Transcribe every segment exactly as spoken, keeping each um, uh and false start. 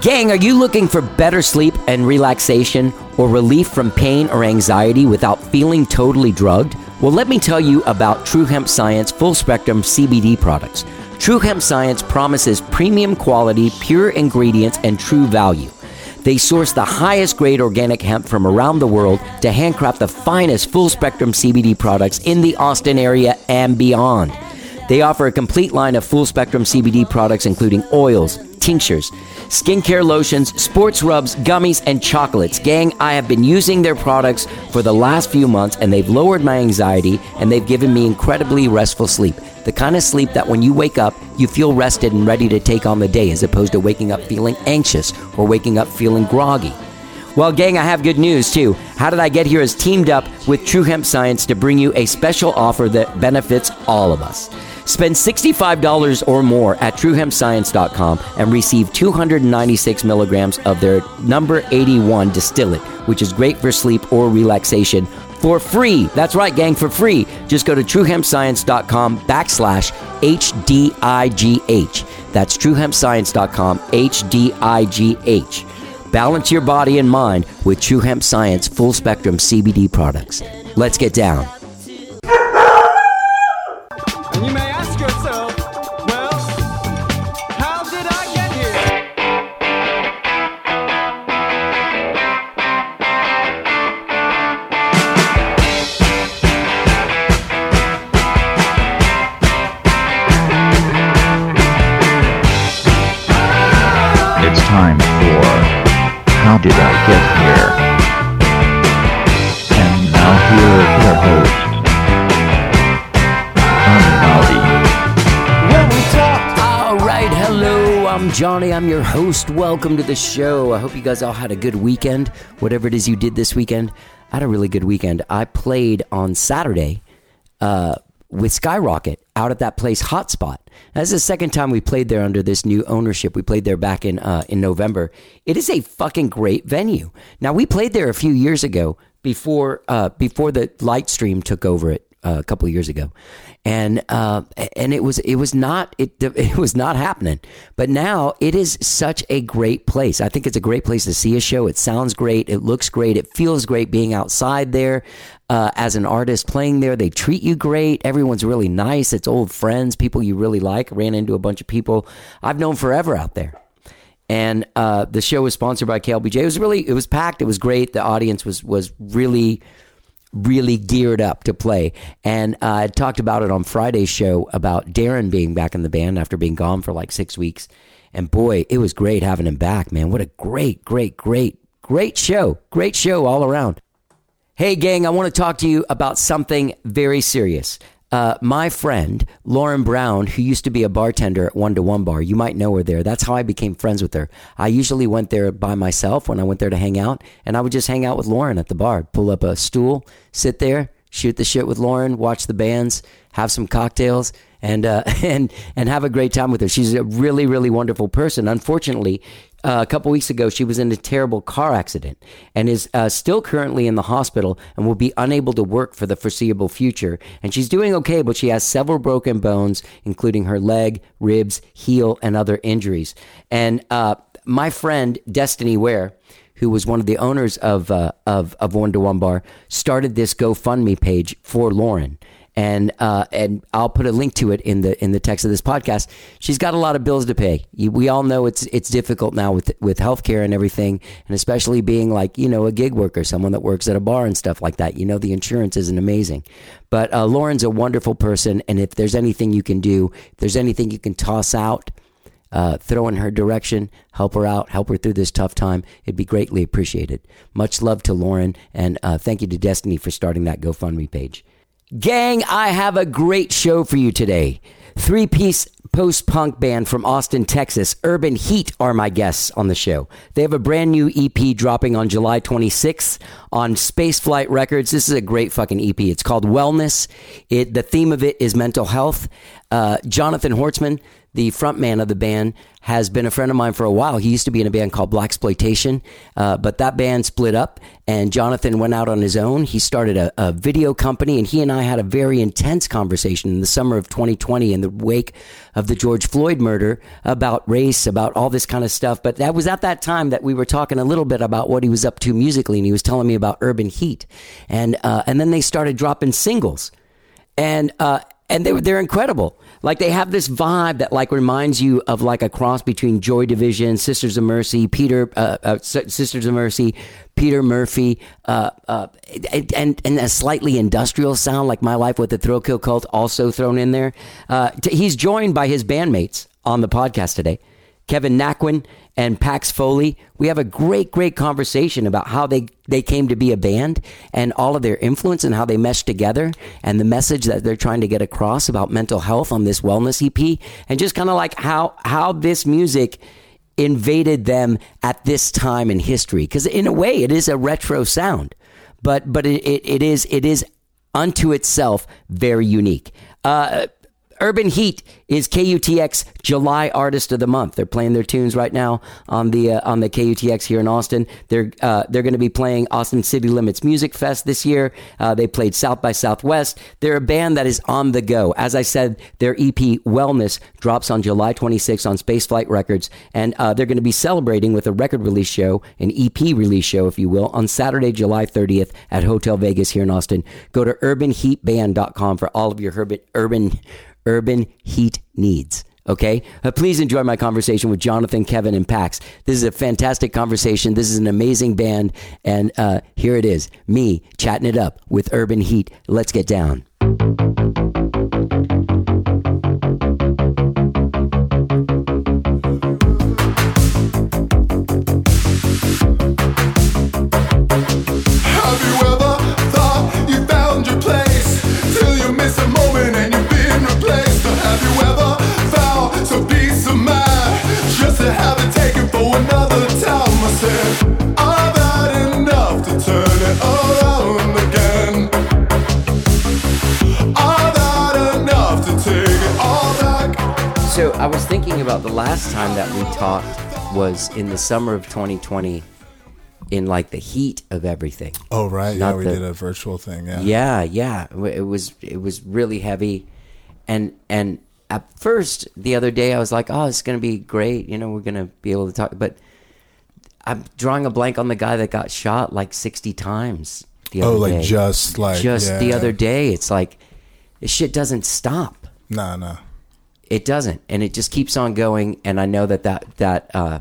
Gang, are you looking for better sleep and relaxation or relief from pain or anxiety without feeling totally drugged? Well, let me tell you about True Hemp Science Full Spectrum C B D products. True Hemp Science promises premium quality, pure ingredients, and true value. They source the highest grade organic hemp from around the world to handcraft the finest full spectrum C B D products in the Austin area and beyond. They offer a complete line of full spectrum C B D products including oils, tinctures, skincare lotions, sports rubs, gummies, and chocolates. Gang, I have been using their products for the last few months and they've lowered my anxiety and they've given me incredibly restful sleep. The kind of sleep that when you wake up, you feel rested and ready to take on the day as opposed to waking up feeling anxious or waking up feeling groggy. Well, gang, I have good news, too. How Did I Get Here has teamed up with True Hemp Science to bring you a special offer that benefits all of us. Spend sixty-five dollars or more at true hemp science dot com and receive two hundred ninety-six milligrams of their number eighty-one distillate, which is great for sleep or relaxation, for free. That's right, gang, for free. Just go to true hemp science dot com backslash H D I G H. That's true hemp science dot com H D I G H. Balance your body and mind with True Hemp Science Full Spectrum C B D products. Let's get down. And you may ask yourself, well, how did I get here? It's time for How Did I Get Here? And now here is your host, All right, hello, I'm Johnny. I'm your host. Welcome to the show. I hope you guys all had a good weekend, whatever it is you did this weekend. I had a really good weekend. I played on Saturday uh, with Skyrocket out at that place, Hotspot. That's the second time we played there under this new ownership. We played there back in uh, in November. It is a fucking great venue. Now, we played there a few years ago before uh, before the light stream took over it uh, a couple of years ago. And uh, and it was it was not it it was not happening, but now it is such a great place. I think it's a great place to see a show. It sounds great, it looks great, it feels great being outside there uh, as an artist playing there. They treat you great. Everyone's really nice. It's old friends, people you really like. Ran into a bunch of people I've known forever out there. And uh, the show was sponsored by K L B J. It was really it was packed. It was great. The audience was was really. really geared up to play. And uh, I talked about it on Friday's show about Darren being back in the band after being gone for like six weeks. And boy, it was great having him back, man. What a great, great, great, great show. Great show all around. Hey, gang, I want to talk to you about something very serious. Uh, my friend, Lauren Brown, who used to be a bartender at One to One Bar, you might know her there. That's how I became friends with her. I usually went there by myself when I went there to hang out, and I would just hang out with Lauren at the bar, pull up a stool, sit there, shoot the shit with Lauren, watch the bands, have some cocktails, and uh, and and have a great time with her. She's a really, really wonderful person. Unfortunately, Uh, a couple weeks ago, she was in a terrible car accident and is uh, still currently in the hospital and will be unable to work for the foreseeable future. And she's doing okay, but she has several broken bones, including her leg, ribs, heel, and other injuries. And uh, my friend, Destiny Ware, who was one of the owners of uh, of, of One to One Bar, started this GoFundMe page for Lauren. And uh, and I'll put a link to it in the in the text of this podcast. She's got a lot of bills to pay. We all know it's it's difficult now with with healthcare and everything, and especially being like, you know, a gig worker, someone that works at a bar and stuff like that. You know, the insurance isn't amazing. But uh, Lauren's a wonderful person, and if there's anything you can do, if there's anything you can toss out, uh, throw in her direction, help her out, help her through this tough time, it'd be greatly appreciated. Much love to Lauren, and uh, thank you to Destiny for starting that GoFundMe page. Gang, I have a great show for you today. Three-piece post-punk band from Austin, Texas, Urban Heat, are my guests on the show. They have a brand new E P dropping on July twenty-sixth on Spaceflight Records. This is a great fucking E P. It's called Wellness. It, the theme of it is mental health. Uh, Jonathan Hortzman, the frontman of the band, has been a friend of mine for a while. He used to be in a band called Blaxploitation, uh, but that band split up, and Jonathan went out on his own. He started a, a video company, and he and I had a very intense conversation in the summer of twenty twenty in the wake of the George Floyd murder about race, about all this kind of stuff. But that was at that time that we were talking a little bit about what he was up to musically, and he was telling me about Urban Heat. And uh, and then they started dropping singles. And uh, and they, they're incredible. Like, they have this vibe that, like, reminds you of, like, a cross between Joy Division, Sisters of Mercy, Peter, uh, uh, Sisters of Mercy, Peter Murphy, uh, uh, and, and a slightly industrial sound, like My Life with the Thrill Kill Cult, also thrown in there. Uh, t- he's joined by his bandmates on the podcast today, Kevin Naquin and Pax Foley. We have a great, great conversation about how they, they came to be a band and all of their influence and how they meshed together and the message that they're trying to get across about mental health on this wellness E P, and just kind of like how, how this music invaded them at this time in history. Because in a way, it is a retro sound, but but it, it, it is it is unto itself very unique. Uh, Urban Heat is K U T X July Artist of the Month. They're playing their tunes right now on the uh, on the K U T X here in Austin. They're uh, they're going to be playing Austin City Limits Music Fest this year. Uh, they played South by Southwest. They're a band that is on the go. As I said, their E P Wellness drops on July twenty-sixth on Spaceflight Records, and uh, they're going to be celebrating with a record release show, an E P release show, if you will, on Saturday, July thirtieth at Hotel Vegas here in Austin. Go to urban heat band dot com for all of your urban urban urban heat needs. Okay? Uh, please enjoy my conversation with Jonathan, Kevin, and Pax. This is a fantastic conversation. This is an amazing band. And uh, here it is, me chatting it up with Urban Heat. Let's get down. Have you ever thought you found your place till you miss a moment and you've been replaced? Or have you ever found some peace of mind just to have it taken for another time? I said, I've had enough to turn it around again. I've had enough to take it all back. So I was thinking about the last time that we talked was in the summer of twenty twenty, in like the heat of everything. Oh, right. Not yeah, we the- did a virtual thing. Yeah. Yeah, yeah. It was it was really heavy, and and at first the other day I was like, oh, it's gonna be great. You know, we're gonna be able to talk. But I'm drawing a blank on the guy that got shot like sixty times the other Oh, like day. just like. just yeah. the other day. It's like this shit doesn't stop. Nah, nah. It doesn't, and it just keeps on going. And I know that that that. Uh,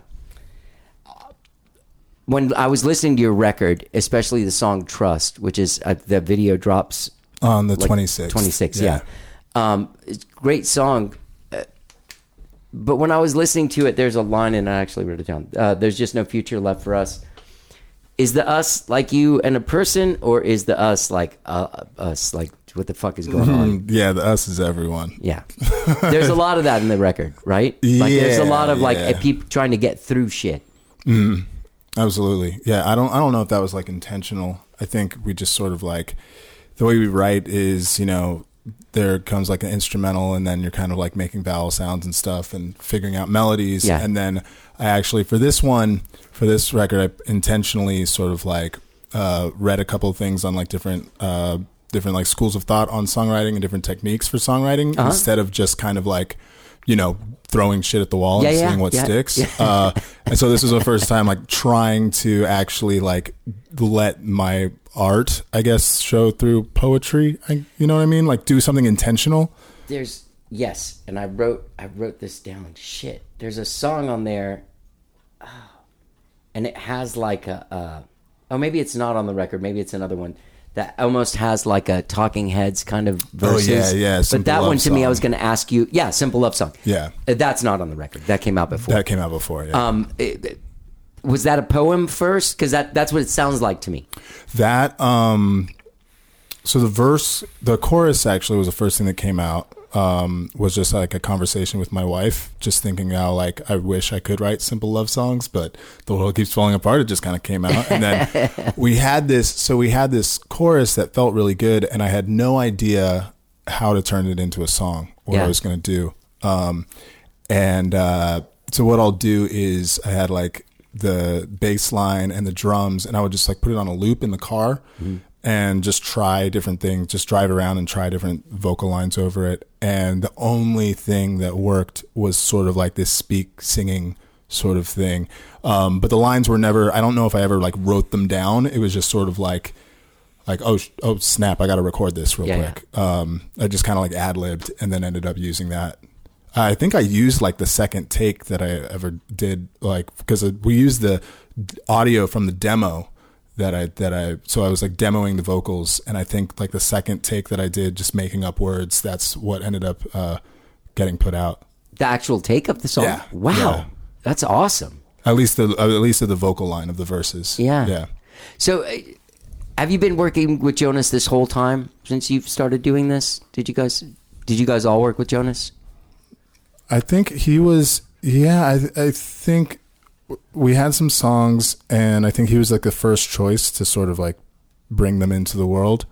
When I was listening to your record, especially the song Trust, which is uh, the video drops On the like twenty-sixth. twenty-six, yeah. Um, it's a great song. Uh, but when I was listening to it, there's a line, and I actually wrote it down. Uh, there's just no future left for us. Is the us like you and a person, or is the us like uh, us? Like, what the fuck is going on? Mm, yeah, the us is everyone. Yeah. There's a lot of that in the record, right? Like, there's a lot of like Yeah, yeah. people trying to get through shit. Absolutely. Yeah, I don't I don't know if that was like intentional. I think we just sort of like the way we write is, you know, there comes like an instrumental and then you're kind of like making vowel sounds and stuff and figuring out melodies. Yeah. And then I actually for this one, for this record, I intentionally sort of like uh, read a couple of things on like different uh, different like schools of thought on songwriting and different techniques for songwriting Uh-huh. instead of just kind of like, you know, throwing shit at the wall Yeah, and yeah, seeing what yeah, sticks. yeah. Uh, and so this was the first time like trying to actually like let my art, I guess, show through poetry. I, you know what I mean? Like do something intentional. There's yes, and I wrote I wrote this down. Shit, there's a song on there, oh, and it has like a uh, oh maybe it's not on the record. Maybe it's another one that almost has like a Talking Heads kind of verses. Oh, yeah, yeah, But Simple that Love one to me, I Song. was going to ask you. Yeah, Simple Love Song. Yeah. Uh, that's not on the record. That came out before. That came out before. Yeah. um, it- it- was that a poem first? Because that that's what it sounds like to me. That um so the verse the chorus actually was the first thing that came out. Um was just like a conversation with my wife, just thinking how like I wish I could write simple love songs, but the world keeps falling apart. It just kind of came out. And then we had this so we had this chorus that felt really good, and I had no idea how to turn it into a song, what Yeah. I was gonna do. Um And uh, so what I'll do is I had like the bass line and the drums, and I would just like put it on a loop in the car mm-hmm. and just try different things, just drive around and try different vocal lines over it. And the only thing that worked was sort of like this speak singing sort of thing. Um, but the lines were never, I don't know if I ever like wrote them down. It was just sort of like, like, oh, oh snap, I got to record this real yeah, quick. Yeah. Um, I just kind of like ad-libbed and then ended up using that. I think I used like the second take that I ever did, like, because we used the audio from the demo that I, that I, so I was like demoing the vocals. And I think like the second take that I did, just making up words, that's what ended up uh, getting put out. The actual take of the song? Yeah. Wow. Yeah. That's awesome. At least the, at least of the vocal line of the verses. Yeah. Yeah. So uh, have you been working with Jonas this whole time since you've started doing this? Did you guys, did you guys all work with Jonas? I think he was, yeah, I, I think we had some songs, and I think he was like the first choice to sort of like bring them into the world.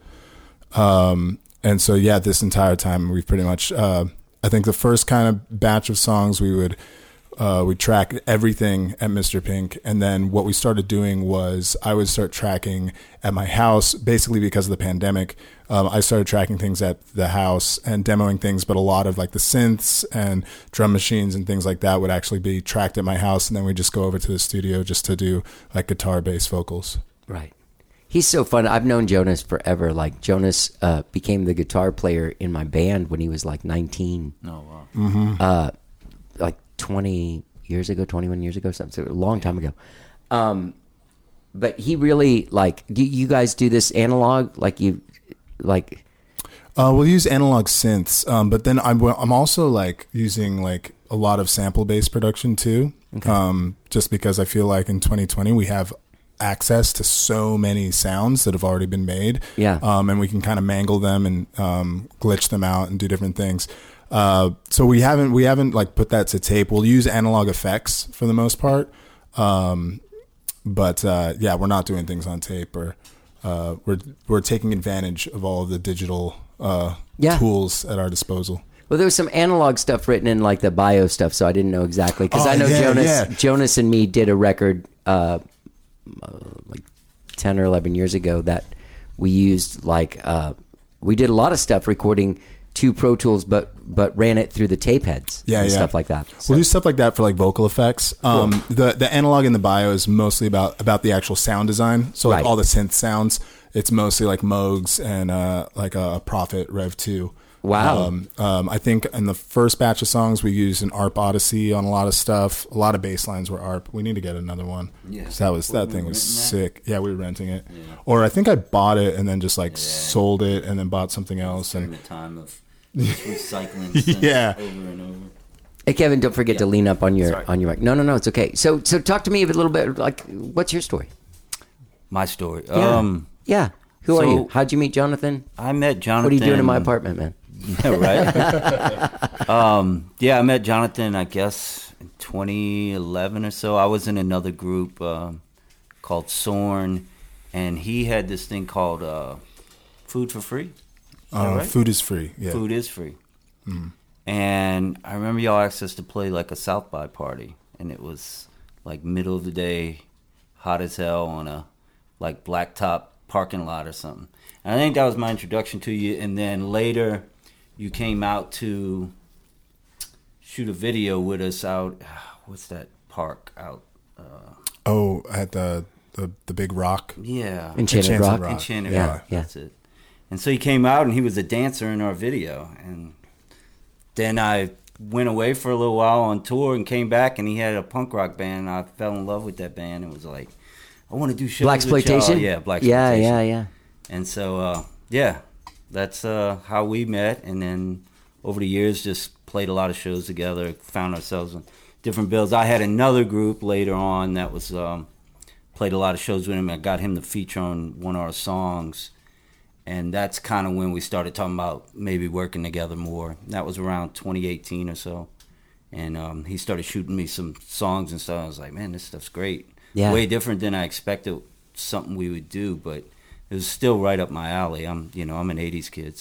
Um, and so, yeah, this entire time we've pretty much, uh, I think the first kind of batch of songs we would, uh, we track everything at Mister Pink. And then what we started doing was I would start tracking at my house, basically because of the pandemic. Um, I started tracking things at the house and demoing things, but a lot of like the synths and drum machines and things like that would actually be tracked at my house. And then we just go over to the studio just to do like guitar based vocals. Right. He's so fun. I've known Jonas forever. Like Jonas uh, became the guitar player in my band when he was like nineteen. Oh, wow. Mm-hmm. Uh, like twenty years ago, twenty-one years ago, something, so a long time ago. Um, but he really, like, do you guys do this analog? Like you, like... Uh, we'll use analog synths, um, but then I'm, I'm also like using like a lot of sample-based production too, okay. um, just because I feel like in twenty twenty we have access to so many sounds that have already been made, yeah, um, and we can kind of mangle them and um, glitch them out and do different things. Uh, so we haven't we haven't like put that to tape. We'll use analog effects for the most part, um, but uh, yeah, we're not doing things on tape, or uh, we're we're taking advantage of all of the digital uh, yeah. tools at our disposal. Well, there was some analog stuff written in like the bio stuff, so I didn't know exactly because oh, I know yeah, Jonas yeah. Jonas and me did a record uh, like ten or eleven years ago that we used like uh, we did a lot of stuff recording to Pro Tools, but but ran it through the tape heads yeah, and yeah. stuff like that. So. We'll do stuff like that for like vocal effects. Um, Cool. The the analog in the bio is mostly about about the actual sound design. So like Right. all the synth sounds, it's mostly like Moogs and uh, like a Prophet Rev two. Wow. Um, um, I think in the first batch of songs we used an A R P Odyssey on a lot of stuff. A lot of bass lines were A R P. We need to get another one. Yeah. So that was Were that we thing was renting sick. Yeah, we were renting it. Yeah. Or I think I bought it and then just like Yeah. sold it and then bought something else. During And the time of recycling synths Yeah. over and over. Hey Kevin, don't forget to Yeah. lean up on your Sorry. on your mic. No, no, no, it's okay. So so talk to me a little bit. Like, what's your story? My story. Yeah. Um, yeah. Who are so- you? How'd you meet Jonathan? I met Jonathan. What are you doing in my apartment, man? Yeah, right. um, yeah, I met Jonathan, I guess, in twenty eleven or so. I was in another group um, called Sorn, and he had this thing called uh, Food for Free. Is that uh, right? food is free. Yeah. Food is free. Mm. And I remember y'all asked us to play like a South by party, and it was like middle of the day, hot as hell on a like blacktop parking lot or something. And I think that was my introduction to you. And then later, you came out to shoot a video with us out. What's that park out? Uh, Oh, at the the, the big rock. yeah, Enchanted Enchanted Rock. Rock. Enchanted Yeah, Rock. yeah. That's it. And so he came out and he was a dancer in our video. And then I went away for a little while on tour and came back and he had a punk rock band. And I fell in love with that band. It was like, I want to do shows with y'all. Blaxploitation? Yeah, Blaxploitation. Yeah, yeah, yeah. And so, uh, yeah, that's uh, how we met. And then over the years, just played a lot of shows together, found ourselves on different bills. I had another group later on that was um, played a lot of shows with him. I got him to feature on one of our songs. And that's kind of when we started talking about maybe working together more. That was around twenty eighteen or so. And um, he started shooting me some songs and stuff. I was like, man, this stuff's great. Yeah. Way different than I expected something we would do, but it was still right up my alley. I'm, you know, I'm an eighties kid, so.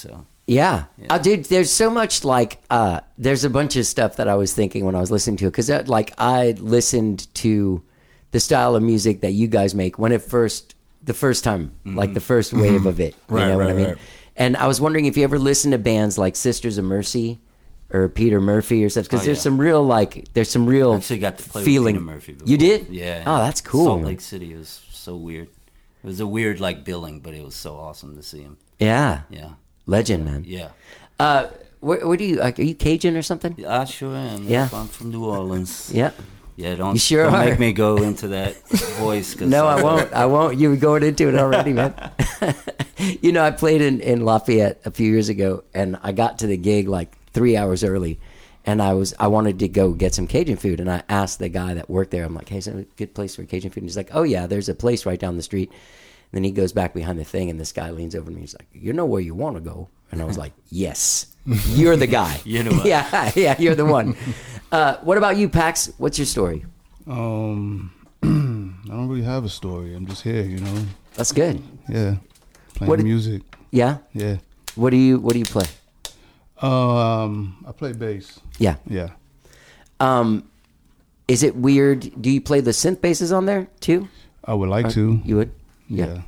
Yeah. Oh, dude, there's so much like, uh, there's a bunch of stuff that I was thinking when I was listening to it. Cause that, like I listened to the style of music that you guys make when it first, the first time, mm-hmm. like the first wave of it. You Right, know right, what I mean? right. And I was wondering if you ever listen to bands like Sisters of Mercy or Peter Murphy or stuff. Cause Oh, there's yeah. some real, like, there's some real I actually got to play feeling. with Peter Murphy before. You did? Yeah. Oh, that's cool. Salt man. Lake City was so weird. It was a weird like billing, but it was so awesome to see him. Yeah. Yeah. Legend, man. Yeah. Uh, where, where do you, like, are you Cajun or something? I sure am. Yeah. I'm from New Orleans. Yeah. Yeah, don't, You sure don't are. make me go into that voice. Cause No, uh, I won't. I won't. You were going into it already, man. You know, I played in, in Lafayette a few years ago, and I got to the gig like three hours early, and I was I wanted to go get some Cajun food, and I asked the guy that worked there, I'm like, hey, is there a good place for Cajun food? And he's like, oh yeah, there's a place right down the street. And then he goes back behind the thing, and this guy leans over to me. He's like, you know where you want to go? And I was like, yes, you're the guy. You know what? Yeah, yeah, you're the one. Uh, what about you, Pax? What's your story? Um, I don't really have a story. I'm just here, you know. That's good. Yeah, playing What- music. Yeah. Yeah. What do you What do you play? Um, I play bass. Yeah. Yeah. Um, is it weird? Do you play the synth basses on there too? I would like to. You would? Yeah.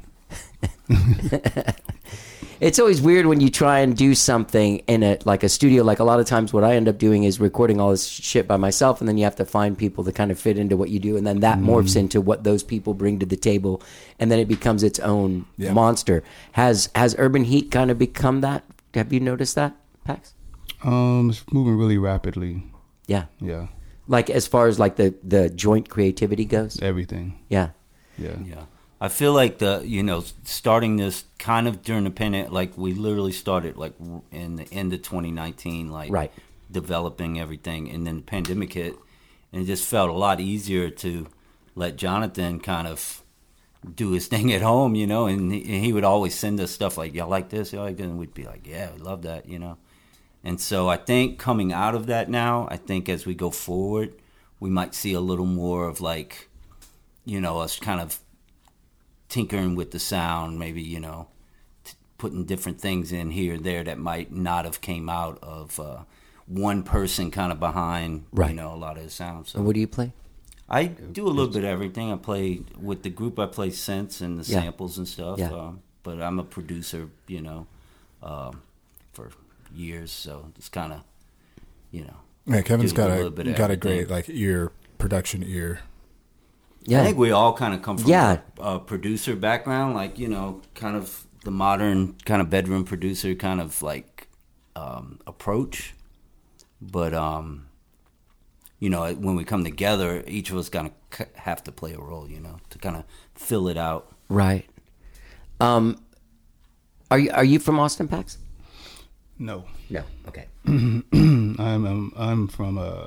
It's always weird when you try and do something in a like a studio. Like a lot of times, what I end up doing is recording all this shit by myself, and then you have to find people to kind of fit into what you do, and then that morphs into what those people bring to the table, and then it becomes its own Yeah. monster. Has Has Urban Heat kind of become that? Have you noticed that, Pax? Um, it's moving really rapidly. Yeah. Yeah. Like as far as like the the joint creativity goes. Everything. Yeah. Yeah. Yeah. I feel like the, you know, starting this kind of during the pandemic, like we literally started like in the end of twenty nineteen, like Right. developing everything. And then the pandemic hit, and it just felt a lot easier to let Jonathan kind of do his thing at home, you know, and he, and he would always send us stuff like, y'all like this, y'all like this, and we'd be like, yeah, we love that, you know. And so I think coming out of that now, I think as we go forward, we might see a little more of like, you know, us kind of tinkering with the sound, maybe, you know, t- putting different things in here and there that might not have came out of uh, one person kind of behind, Right. you know, a lot of the sound. So And what do you play? I do a little bit of everything. I play with the group. I play synths and the Yeah. samples and stuff. Yeah. Um, but I'm a producer, you know, um, for years. So it's kind of, you know. Yeah, Kevin's do got a a little bit of got a everything. great like ear production ear. Yeah. I think we all kind of come from Yeah. a, a producer background, like, you know, kind of the modern kind of bedroom producer kind of like um, approach. But, um, you know, when we come together, each of us going to have to play a role, you know, to kind of fill it out. Right. Um, are you are you from Austin, Pax? No. No. Okay. I'm I'm, I'm from uh,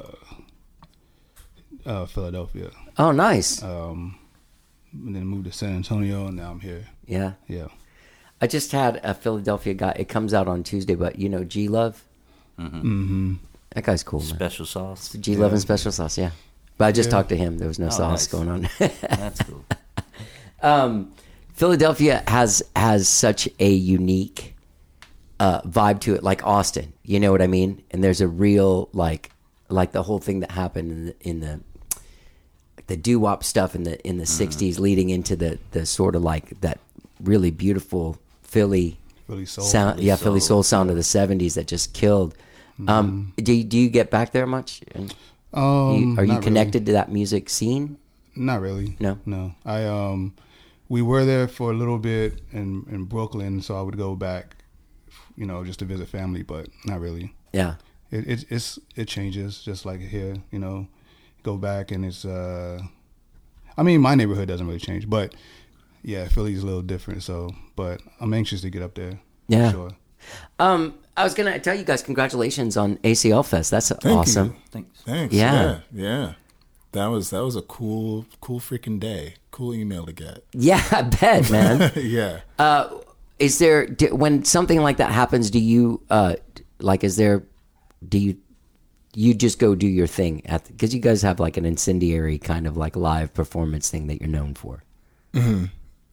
uh, Philadelphia. Oh, nice. Um, and then moved to San Antonio, and now I'm here. Yeah. Yeah. I just had a Philadelphia guy. It comes out on Tuesday, but you know, G Love. Mm-hmm. That guy's cool, man. Special sauce. G Love and Special Sauce. Yeah. But I just Yeah. talked to him. There was no Oh, sauce nice. going on. That's cool. um, Philadelphia has has such a unique uh, vibe to it, like Austin. You know what I mean? And there's a real like like the whole thing that happened in the, in the the doo wop stuff in the in the sixties, leading into the the sort of like that really beautiful Philly Philly soul. sound. Philly yeah, Philly soul. soul sound of the seventies that just killed. Um, do you, do you get back there much? And Um, you, are you not connected to that music scene? Really. Not really. No? No. I um, we were there for a little bit in in Brooklyn, so I would go back, you know, just to visit family, but not really. Yeah. It it it's it changes just like here, you know. Go back and it's uh, I mean my neighborhood doesn't really change, but yeah, Philly's a little different. So, but I'm anxious to get up there. Yeah. For sure. Um, I was gonna tell you guys congratulations on A C L Fest. That's awesome. you. Thanks. Thanks. Yeah. Yeah. yeah. That was that was a cool cool freaking day. Cool email to get. Yeah, I bet, man. yeah. uh, is there do, when something like that happens? Do you uh, like? Is there? Do you? You just go do your thing at because you guys have like an incendiary kind of like live performance thing that you're known for.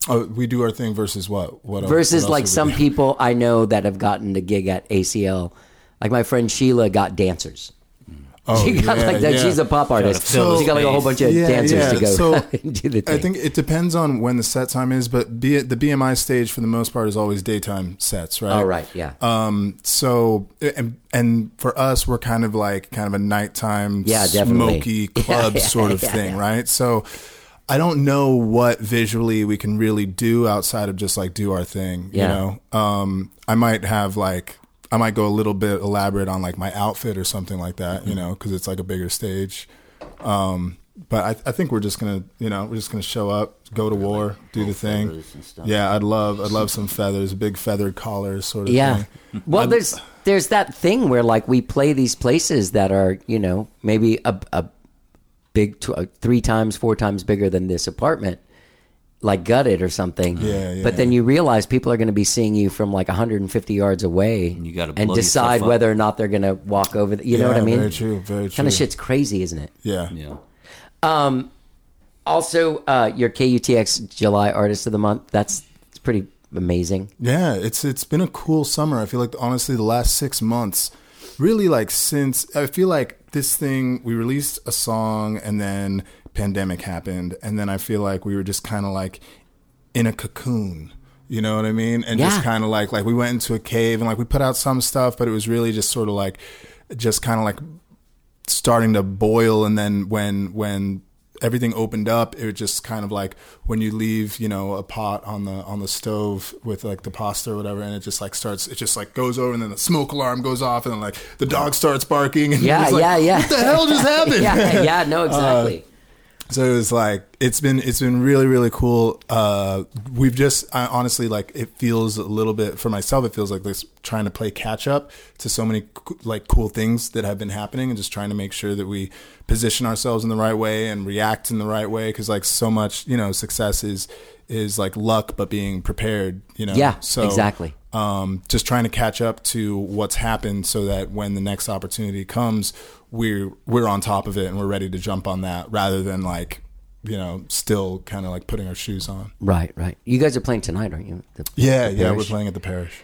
Oh, we do our thing versus what? What else- Versus what else like would we some do? people I know that have gotten the gig at A C L. Like my friend Sheila got dancers. Oh, she got yeah, like that. yeah. She's a pop artist. fill She got like a whole bunch of Yeah, dancers yeah. to go So, do the thing. I think it depends on when the set time is, but B, the B M I stage for the most part is always daytime sets, right? Oh, right, yeah. Um. So and and for us, we're kind of like kind of a nighttime, Yeah, definitely. smoky club Yeah, sort of yeah, thing, yeah. right? So I don't know what visually we can really do outside of just like do our thing. Yeah. You know, um, I might have like. I might go a little bit elaborate on like my outfit or something like that, Mm-hmm. you know, because it's like a bigger stage. Um, but I, I think we're just gonna, you know, we're just gonna show up, go to war, do the thing. feathers and stuff. Yeah, I'd love, I'd love some feathers, big feathered collars, sort of Yeah. thing. Well, there's there's that thing where like we play these places that are, you know, maybe a, a big tw- uh, three times, four times bigger than this apartment, like Gutted or something. Yeah, yeah. But then you realize people are going to be seeing you from like one hundred fifty yards away, you gotta and blow decide yourself up. whether or not they're going to walk over. The, you know Yeah, what I mean? very true, very Kind of true. shit's crazy, isn't it? Yeah. Yeah. Um, also, uh, your K U T X July Artist of the Month. That's it's pretty amazing. Yeah, it's it's been a cool summer. I feel like honestly the last six months, really like since I feel like this thing we released a song and then pandemic happened and then I feel like we were just kind of like in a cocoon. You know what I mean? And Yeah. just kind of like like we went into a cave and like we put out some stuff, but it was really just sort of like just kind of like starting to boil. And then when when everything opened up, it was just kind of like when you leave, you know, a pot on the on the stove with like the pasta or whatever, and it just like starts, it just like goes over, and then the smoke alarm goes off, and then like the dog starts barking, and Yeah, you're just like, yeah, yeah. what the hell just happened? yeah, yeah, no, exactly. So it was like it's been it's been really really cool. Uh, we've just I, honestly like it feels a little bit for myself. It feels like this trying to play catch up to so many co- like cool things that have been happening, and just trying to make sure that we position ourselves in the right way and react in the right way. Because like so much, you know, success is is like luck, but being prepared. You know, Yeah, so, exactly. Um, just trying to catch up to what's happened, so that when the next opportunity comes, we're we're on top of it and we're ready to jump on that, rather than like, you know, still kind of like putting our shoes on. Right, right. You guys are playing tonight, aren't you? The- Yeah, the yeah, we're Parish? playing at the Parish.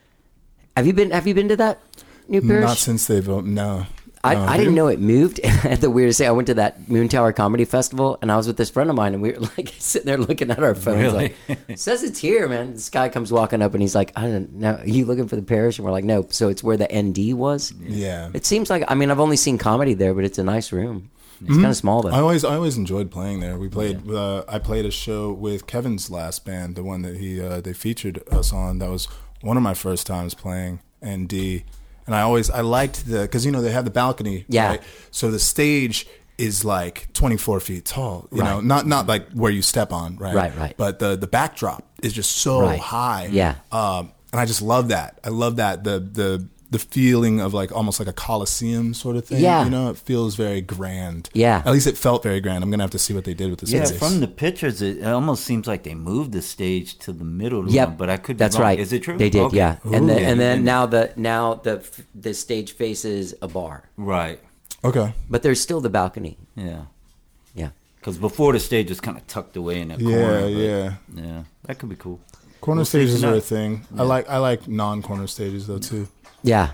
Have you been? Have you been to that new parish? Not since they've uh, no. I, No, I have didn't you? know it moved. The weirdest thing, I went to that Moon Tower Comedy Festival, and I was with this friend of mine, and we were like sitting there looking at our phones. Really? Like, it says it's here, man. This guy comes walking up, and he's like, "I don't know. Are you looking for the parish?" And we're like, "No." So it's where the N D was. Yeah. It seems like. I mean, I've only seen comedy there, but it's a nice room. It's kind of small though. I always I always enjoyed playing there. We played uh, I played a show with Kevin's last band, the one that he uh, they featured us on. That was one of my first times playing N D. And I always I liked the because you know they have the balcony, Yeah. right? So the stage is like twenty-four feet tall, you know, Right. not not like where you step on, right? Right, right. But the the backdrop is just so Right. high, Yeah. Um, and I just love that. I love that the the the feeling of like almost like a coliseum sort of thing. Yeah. You know, it feels very grand. Yeah. At least it felt very grand. I'm gonna have to see what they did with the Yeah, space. from the pictures, it, it almost seems like they moved the stage to the middle of the Yep, room, but I could be That's wrong. right. Is it true? They did, Okay. yeah. And then Ooh. and then now the now the the stage faces a bar, Right. Okay. but there's still the balcony. Yeah. Yeah. Because before the stage was kind of tucked away in a Yeah, corner. but- yeah. Yeah. That could be cool. Corner We'll see stages are a tonight. thing. I like I like non corner stages though too. Yeah.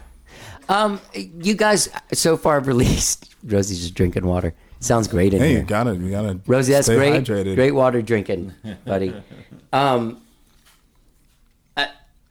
Um, you guys so far have released. Rosie's just drinking water. Sounds great in Hey, you here. gotta you gotta Rosie, that's stay great. hydrated. Great water drinking, buddy. Um, uh,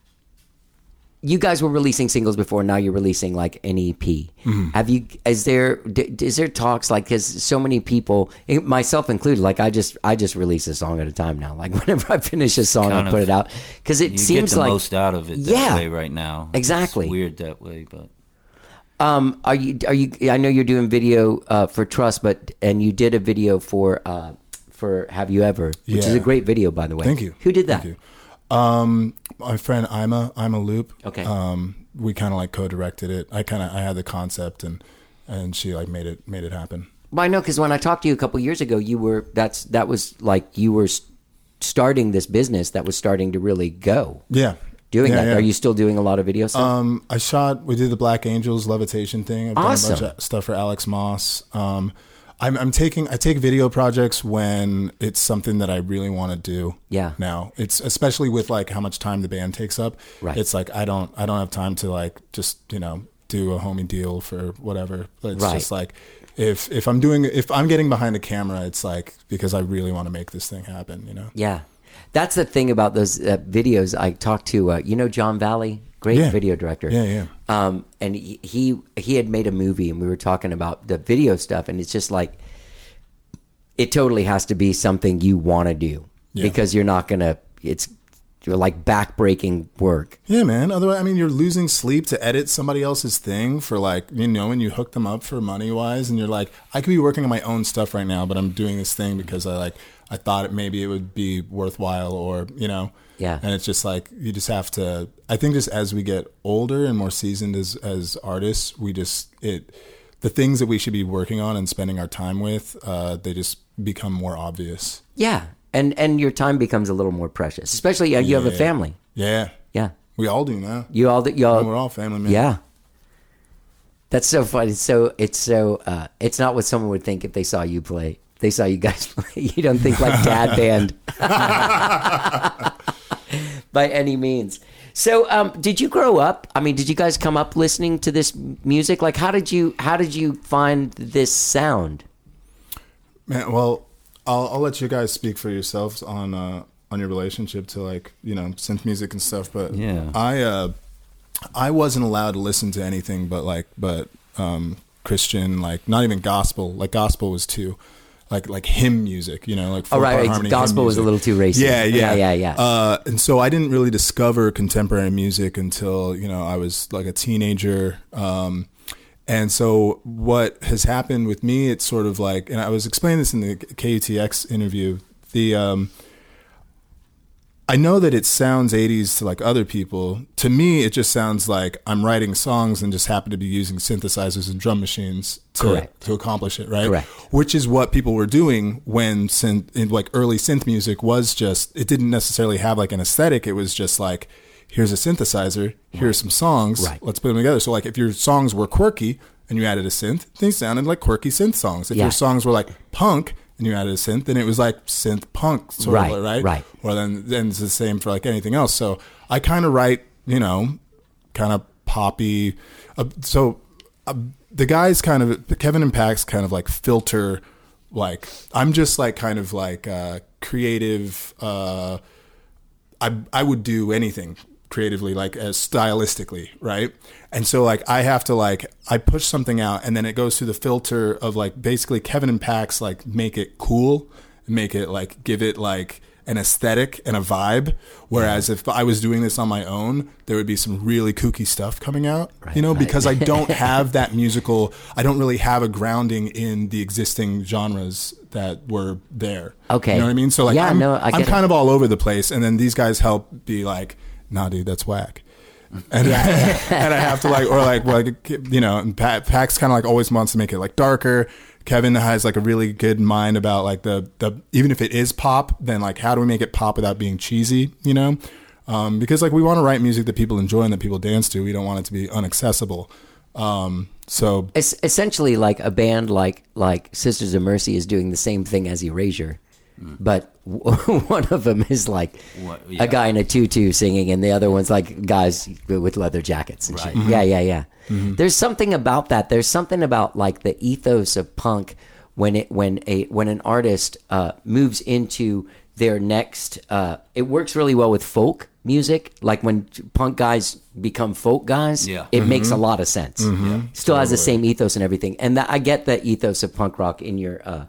you guys were releasing singles before. Now you're releasing like an E P. Mm-hmm. Have you? Is there? d- Is there talks like? Because so many people, eh, myself included, like I just I just release a song at a time now. Like whenever I finish a song, Kind I put of- it out because it You seems get the like most out of it that Yeah. way right now. Exactly. It's weird that way, but Um, are you? Are you? I know you're doing video uh, for Trust, but and you did a video for uh, for Have You Ever, which is Yeah. a great video, by the way. Thank you. Who did that? Thank you. Um, my friend Ima, Ima Loop. Okay. Um, we kind of like co-directed it. I kind of I had the concept and and she like made it made it happen. Well, I know because when I talked to you a couple years ago, you were that's that was like you were s- starting this business that was starting to really go. Yeah. Doing Yeah, that. yeah. Are you still doing a lot of video stuff? Um, I shot. We did the Black Angels levitation thing. I've Awesome. done a bunch of stuff for Alex Moss. Um, I'm, I'm taking I take video projects when it's something that I really want to do. Yeah. Now it's especially with like how much time the band takes up. Right. It's like I don't I don't have time to like just you know do a homie deal for whatever. It's Right. just like if if I'm doing if I'm getting behind the camera, it's like because I really want to make this thing happen. You know. Yeah. That's the thing about those uh, videos. I talked to, uh, you know, John Valley, great Yeah. video director. Yeah, yeah. Um, and he, he he had made a movie, and we were talking about the video stuff, and it's just like, it totally has to be something you want to do Yeah. because you're not gonna. It's you're like backbreaking work. Yeah, man. Otherwise, I mean, you're losing sleep to edit somebody else's thing for like, you know, and you hook them up for money wise, and you're like, I could be working on my own stuff right now, but I'm doing this thing because I like, I thought it, maybe it would be worthwhile, or you know, Yeah. And it's just like you just have to. I think just as we get older and more seasoned as as artists, we just it the things that we should be working on and spending our time with, uh, they just become more obvious. Yeah, and and your time becomes a little more precious, especially uh, you have a Yeah. family. Yeah, Yeah, we all do now. you all that you all. We're all family, man. Yeah. That's so funny. So it's so uh, it's not what someone would think if they saw you play. They saw you guys play. You don't think like dad band by any means. So um, did you grow up? I mean, did you guys come up listening to this music? Like, how did you how did you find this sound? Man, well, I'll I'll let you guys speak for yourselves on uh, on your relationship to like you know synth music and stuff. But Yeah. I uh, I wasn't allowed to listen to anything but like but um, Christian, like not even gospel. Like gospel was too. Like like hymn music, you know, like Oh, right, four-part right. harmony Gospel hymn was a music. little too racist. Yeah, yeah, Yeah, yeah, yeah. Uh, and so I didn't really discover contemporary music until you know I was like a teenager. Um, and so what has happened with me, it's sort of like, and I was explaining this in the K U T X interview. The um, I know that it sounds eighties to like other people. To me, it just sounds like I'm writing songs and just happen to be using synthesizers and drum machines to, Correct. to accomplish it, right? Correct. Which is what people were doing when synth, in like early synth music was just, it didn't necessarily have like an aesthetic. It was just like, here's a synthesizer, here's some songs, Right. let's put them together. So like if your songs were quirky and you added a synth, they sounded like quirky synth songs. If Yeah. your songs were like punk and you added a synth, then it was like synth punk sort Right, of, right? right. Or then, then it's the same for like anything else. So I kind of write, you know, kind of poppy. Uh, so uh, the guys kind of, Kevin and Pax kind of like filter, like, I'm just like kind of like uh, creative. Uh, I I would do anything creatively, like as stylistically, right? And so like I have to like I push something out and then it goes through the filter of like basically Kevin and Pax like make it cool, make it like give it like an aesthetic and a vibe. Whereas if I was doing this on my own, there would be some really kooky stuff coming out, Right, you know, right. because I don't have that musical, I don't really have a grounding in the existing genres that were there. Okay. You know what I mean? So like Yeah, I'm, no, I I'm get it. kind of all over the place. And then these guys help be like, nah, dude, that's whack. And, and I have to like, or like, well, like, you know, and Pat, Pax kind of like always wants to make it like darker. Kevin has like a really good mind about like the, the, even if it is pop, then like, how do we make it pop without being cheesy, you know? Um, because like we want to write music that people enjoy and that people dance to. We don't want it to be unaccessible. Um, so Es- essentially, like a band like like Sisters of Mercy is doing the same thing as Erasure, but w- one of them is like What- yeah. a guy in a tutu singing, and the other one's like guys with leather jackets and Right. shit. Yeah, yeah, yeah. There's something about that. There's something about like the ethos of punk when it when a when an artist uh, moves into their next. Uh, it works really well with folk music. Like when punk guys become folk guys, Yeah. it makes a lot of sense. Still has the same ethos and everything. And that, I get the ethos of punk rock in your uh,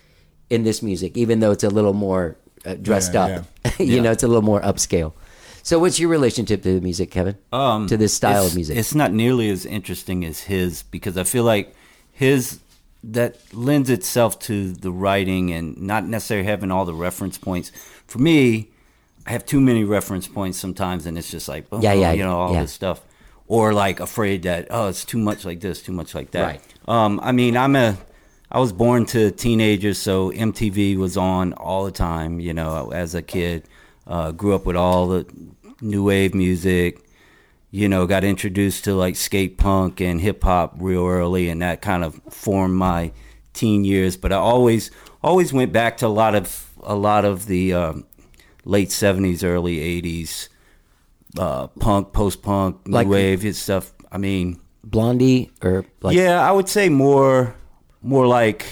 in this music, even though it's a little more uh, dressed Yeah, up. you Yeah. know, it's a little more upscale. So, what's your relationship to the music, Kevin? Um, to this style it's- of music? It's not nearly as interesting as his because I feel like his that lends itself to the writing and not necessarily having all the reference points. For me, I have too many reference points sometimes, and it's just like, oh, Yeah, yeah, you know, all yeah. this stuff, or like afraid that oh, it's too much like this, too much like that. Right. Um, I mean, I'm a I was born to teenagers, so M T V was on all the time. You know, as a kid, uh, grew up with all the new wave music. You know, got introduced to like skate punk and hip hop real early, and that kind of formed my teen years, but I always always went back to a lot of a lot of the um, late seventies, early eighties, uh, punk, post punk, new Like- wave and stuff. I mean, Blondie or like yeah, I would say more more like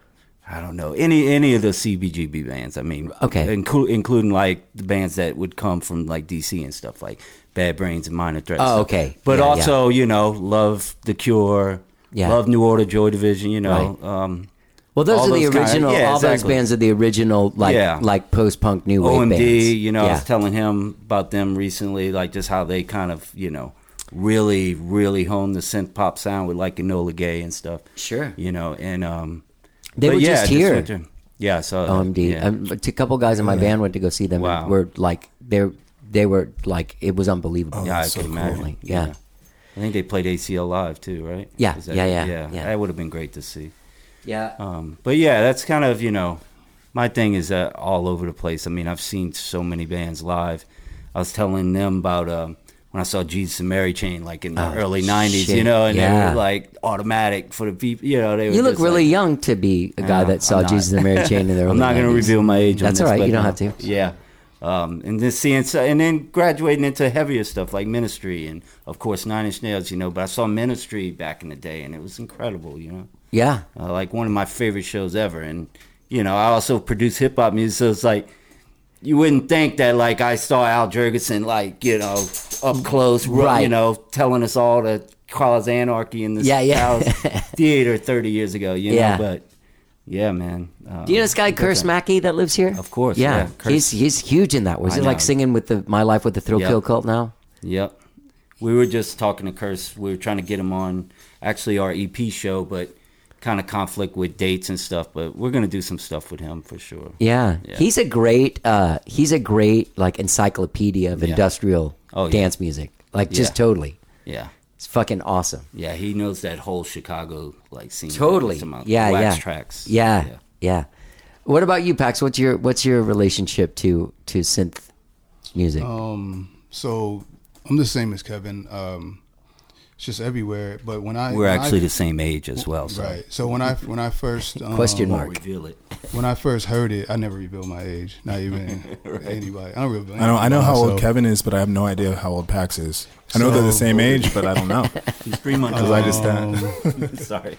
I don't know any any of the C B G B bands. I mean, Okay. inclu- including like the bands that would come from like D C and stuff like Bad Brains and Minor Threat. Oh, stuff. okay. But Yeah, also, you know, love The Cure, Yeah. love New Order, Joy Division. You know, Right. um, Well, those all are the those kinda- original. yeah, all those exactly. bands are the original, like Yeah. like post punk new wave O M D. bands. You know, I yeah. was telling him about them recently, like just how they kind of, you know, really, really honed the synth pop sound with like Enola Gay and stuff. Sure. You know, and um, They but were yeah, just I here. went to- yeah, so O M D. Yeah. Um, a couple guys in my band went to go see them. Wow. And were like they they were like it was unbelievable. yeah, I so could cool. imagine. Yeah. I think they played A C L live too, right? Yeah, Is that- yeah, yeah, yeah. yeah. That would have been great to see. Yeah. Um, but yeah, that's kind of, you know, my thing is that all over the place. I mean, I've seen so many bands live. I was telling them about um, when I saw Jesus and Mary Chain, like in the Oh, early nineties, shit. you know, and they Yeah. were like automatic for the people, you know. They were You look just really like, young to be a guy Yeah, that saw I'm not. Jesus and Mary Chain in their early I'm not going to nineties. reveal my age. on That's this, all right. but, You don't uh, have to. Yeah. Um, and then seeing, so- and then graduating into heavier stuff like Ministry and of course Nine Inch Nails, you know. But I saw Ministry back in the day, and it was incredible, you know. Yeah. Uh, like one of my favorite shows ever. And, you know, I also produce hip hop music, so it's like, you wouldn't think that, like, I saw Al Jurgensen, like, you know, up close, ru- Right. you know, telling us all to cause anarchy in this Yeah, yeah. Dallas theater thirty years ago, you know, Yeah. but, yeah, man. Um, Do you know this guy Curse Mackey that lives here? Of course, Yeah. yeah, Curse. He's he's huge in that. Was I he like know. singing with the My Life with the Thrill Yep. Kill Cult now? Yep. We were just talking to Curse. We were trying to get him on, actually, our E P show, but kind of conflict with dates and stuff, but we're going to do some stuff with him for sure. Yeah. Yeah. He's a great uh he's a great like encyclopedia of Yeah. industrial Oh, yeah. dance music. Like just Yeah. totally. Yeah. It's fucking awesome. Yeah, he knows that whole Chicago like scene. Totally. Some, uh, Yeah, wax yeah. tracks. Yeah, yeah. What about you, Pax? What's your what's your relationship to to synth music? Um, so I'm the same as Kevin. Um, it's just everywhere. But when I We're when actually I, the same age as well. So right. So when I when I first um, Question won't mark. reveal it. when I first heard it, I never revealed my age. Not even anybody. I don't reveal. I know I know how old myself. Kevin is, but I have no idea how old Pax is. I know they're the So- same age, but I don't know. He's three months Because I just Um, uh, Sorry.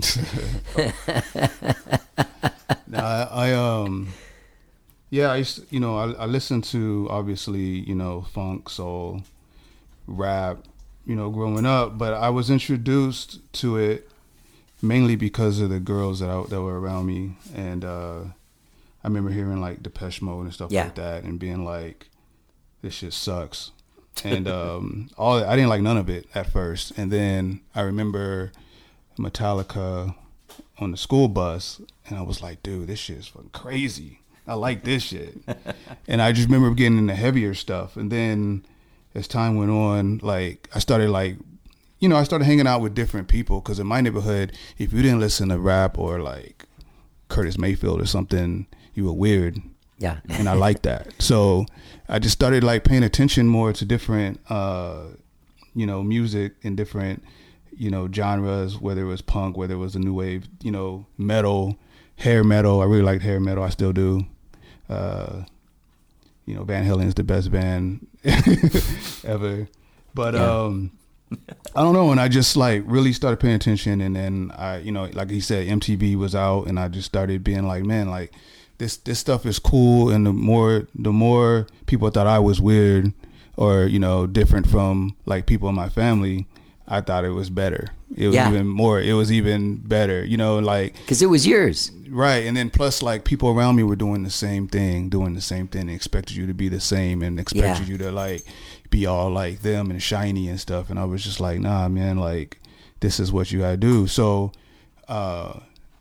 No, I, I um, yeah, I used to, you know, I, I listened to obviously, you know, funk, soul, rap, you know, growing up, but I was introduced to it mainly because of the girls that I, that were around me, and uh, I remember hearing like Depeche Mode and stuff Yeah. like that, and being like, this shit sucks, and um, all I didn't like none of it at first, and then I remember Metallica on the school bus, and I was like, dude, this shit is fucking crazy. I like this shit. And I just remember getting into heavier stuff. And then as time went on, like I started like, you know, I started hanging out with different people, because in my neighborhood, if you didn't listen to rap or like Curtis Mayfield or something, you were weird. Yeah. And I like that. So I just started like paying attention more to different, uh, you know, music in different, you know, genres, whether it was punk, whether it was the new wave, you know, metal, hair metal. I really liked hair metal. I still do. Uh, you know, Van Halen is the best band ever. But Yeah. um, I don't know. And I just like really started paying attention. And then I, you know, like he said, M T V was out, and I just started being like, man, like this, this stuff is cool. And the more, the more people thought I was weird or, you know, different from like people in my family, I thought it was better. It was Yeah. even more, it was even better, you know, like, Because it was yours. right. And then plus like people around me were doing the same thing, doing the same thing, and expected you to be the same, and expected Yeah. you to like be all like them and shiny and stuff. And I was just like, nah, man, like this is what you gotta do. So, uh,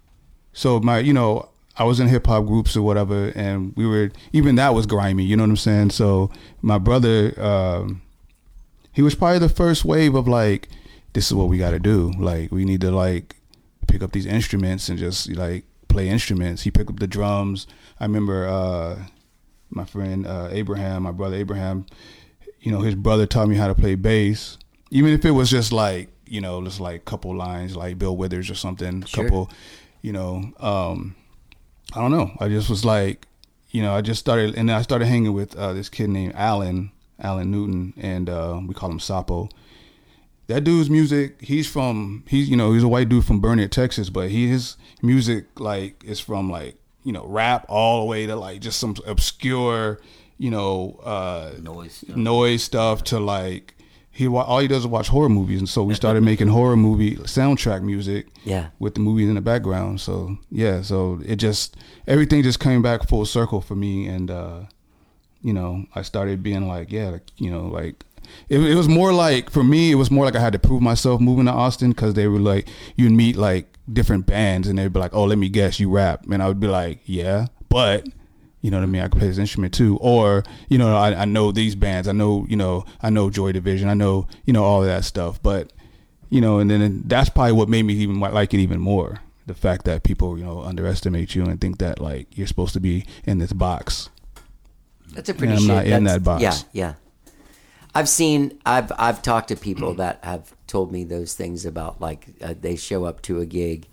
so my, you know, I was in hip hop groups or whatever, and we were, even that was grimy, you know what I'm saying? So my brother, um, he was probably the first wave of like, this is what we got to do. Like, we need to like pick up these instruments and just like play instruments. He picked up the drums. I remember uh, my friend uh, Abraham, my brother Abraham, you know, his brother taught me how to play bass, even if it was just like, you know, just like couple lines like Bill Withers or something, Sure. couple, you know, um, I don't know. I just was like, you know, I just started, and then I started hanging with uh, this kid named Alan, Alan Newton, and uh, we call him Sapo. That dude's music, he's from, he's, you know, he's a white dude from Burnet, Texas, but he, his music, like, is from, like, you know, rap all the way to, like, just some obscure, you know, uh, Noise stuff. noise stuff to, like, he wa- all he does is watch horror movies, and so we started making horror movie soundtrack music Yeah. with the movies in the background. So, yeah, so it just, everything just came back full circle for me, and, uh, you know, I started being like, yeah, like, you know, like, It, it was more like, for me, it was more like I had to prove myself moving to Austin, because they were like, you'd meet like different bands and they'd be like, oh, let me guess, you rap. And I would be like, yeah, but, you know what I mean, I can play this instrument too. Or, you know, I, I know these bands, I know, you know, I know Joy Division, I know, you know, all of that stuff. But, you know, and then that's probably what made me even like it even more. The fact that people, you know, underestimate you and think that like you're supposed to be in this box. That's a pretty And I'm shit. not in That's- that box. Yeah, yeah. I've seen, I've I've talked to people that have told me those things about, like, uh, they show up to a gig.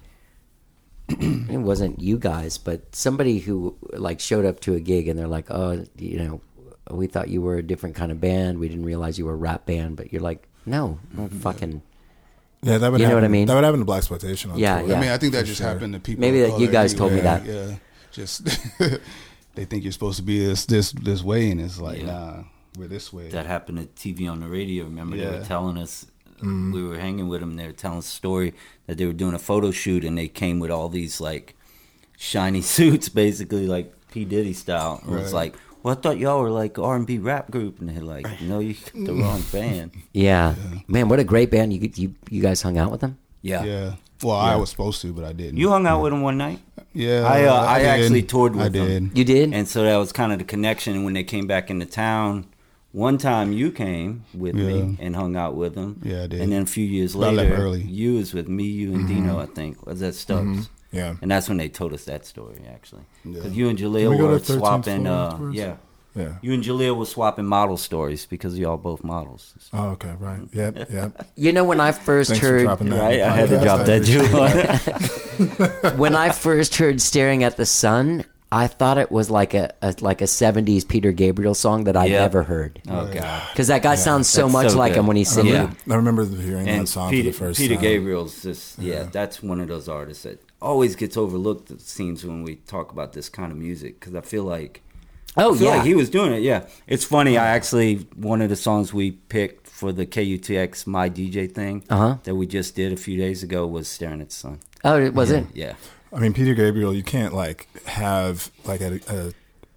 It wasn't you guys, but somebody who, like, showed up to a gig and they're like, oh, you know, we thought you were a different kind of band. We didn't realize you were a rap band. But you're like, no, no fucking. Yeah, that would You know happen. what I mean? That would happen to Blaxploitation. on Yeah, tour. yeah. I mean, I think that For just sure. happened to people. Maybe of that you color guys told me anyway. that. Yeah, just they think you're supposed to be this this this way, and it's like, Yeah. nah, we're this way. That happened to T V on the radio. Remember, they Yeah. were telling us, we were hanging with them, they were telling us a story that they were doing a photo shoot and they came with all these, like, shiny suits, basically, like P. Diddy style. And It was Right. like, well, I thought y'all were, like, R and B rap group. And they're like, no, you got the wrong band. Yeah. Man, what a great band. You you you guys hung out with them? Yeah. Yeah. Well, I was supposed to, but I didn't. You hung out with them one night? Yeah. I, uh, I did. actually toured with I them. did. You did? And so that was kind of the connection. And when they came back into town, one time you came with me Yeah. and hung out with them. Yeah, I did. And then a few years But I left later, early. you was with me, you and Dino, I think. Was that Stubbs? Yeah. And that's when they told us that story, actually. Because Yeah. you and Can Jaleel we go to were thirteenth swapping, floor uh, afterwards? yeah. Yeah. You and Jaleel were swapping model stories because y'all both models. Oh, okay. Right. Yep. Yep. You know, when I first Thanks for heard dropping that. Right? I had to podcast. drop I that appreciate jewel. when I first heard "Staring at the Sun," I thought it was like a, a like a seventies Peter Gabriel song that I'd Yeah. never heard. Oh, God. Because that guy sounds so That's much so like good. him when he's I singing. remember, I remember hearing And that song Peter, for the first Peter time. Gabriel's just, yeah, that's one of those artists that always gets overlooked, it seems, when we talk about this kind of music. Because I feel like Oh I feel yeah, like he was doing it. Yeah, it's funny. I actually one of the songs we picked for the K U T X My D J thing Uh-huh. that we just did a few days ago was "Staring at the Sun." oh, it was it? Yeah, I mean, Peter Gabriel, you can't like have like a, a,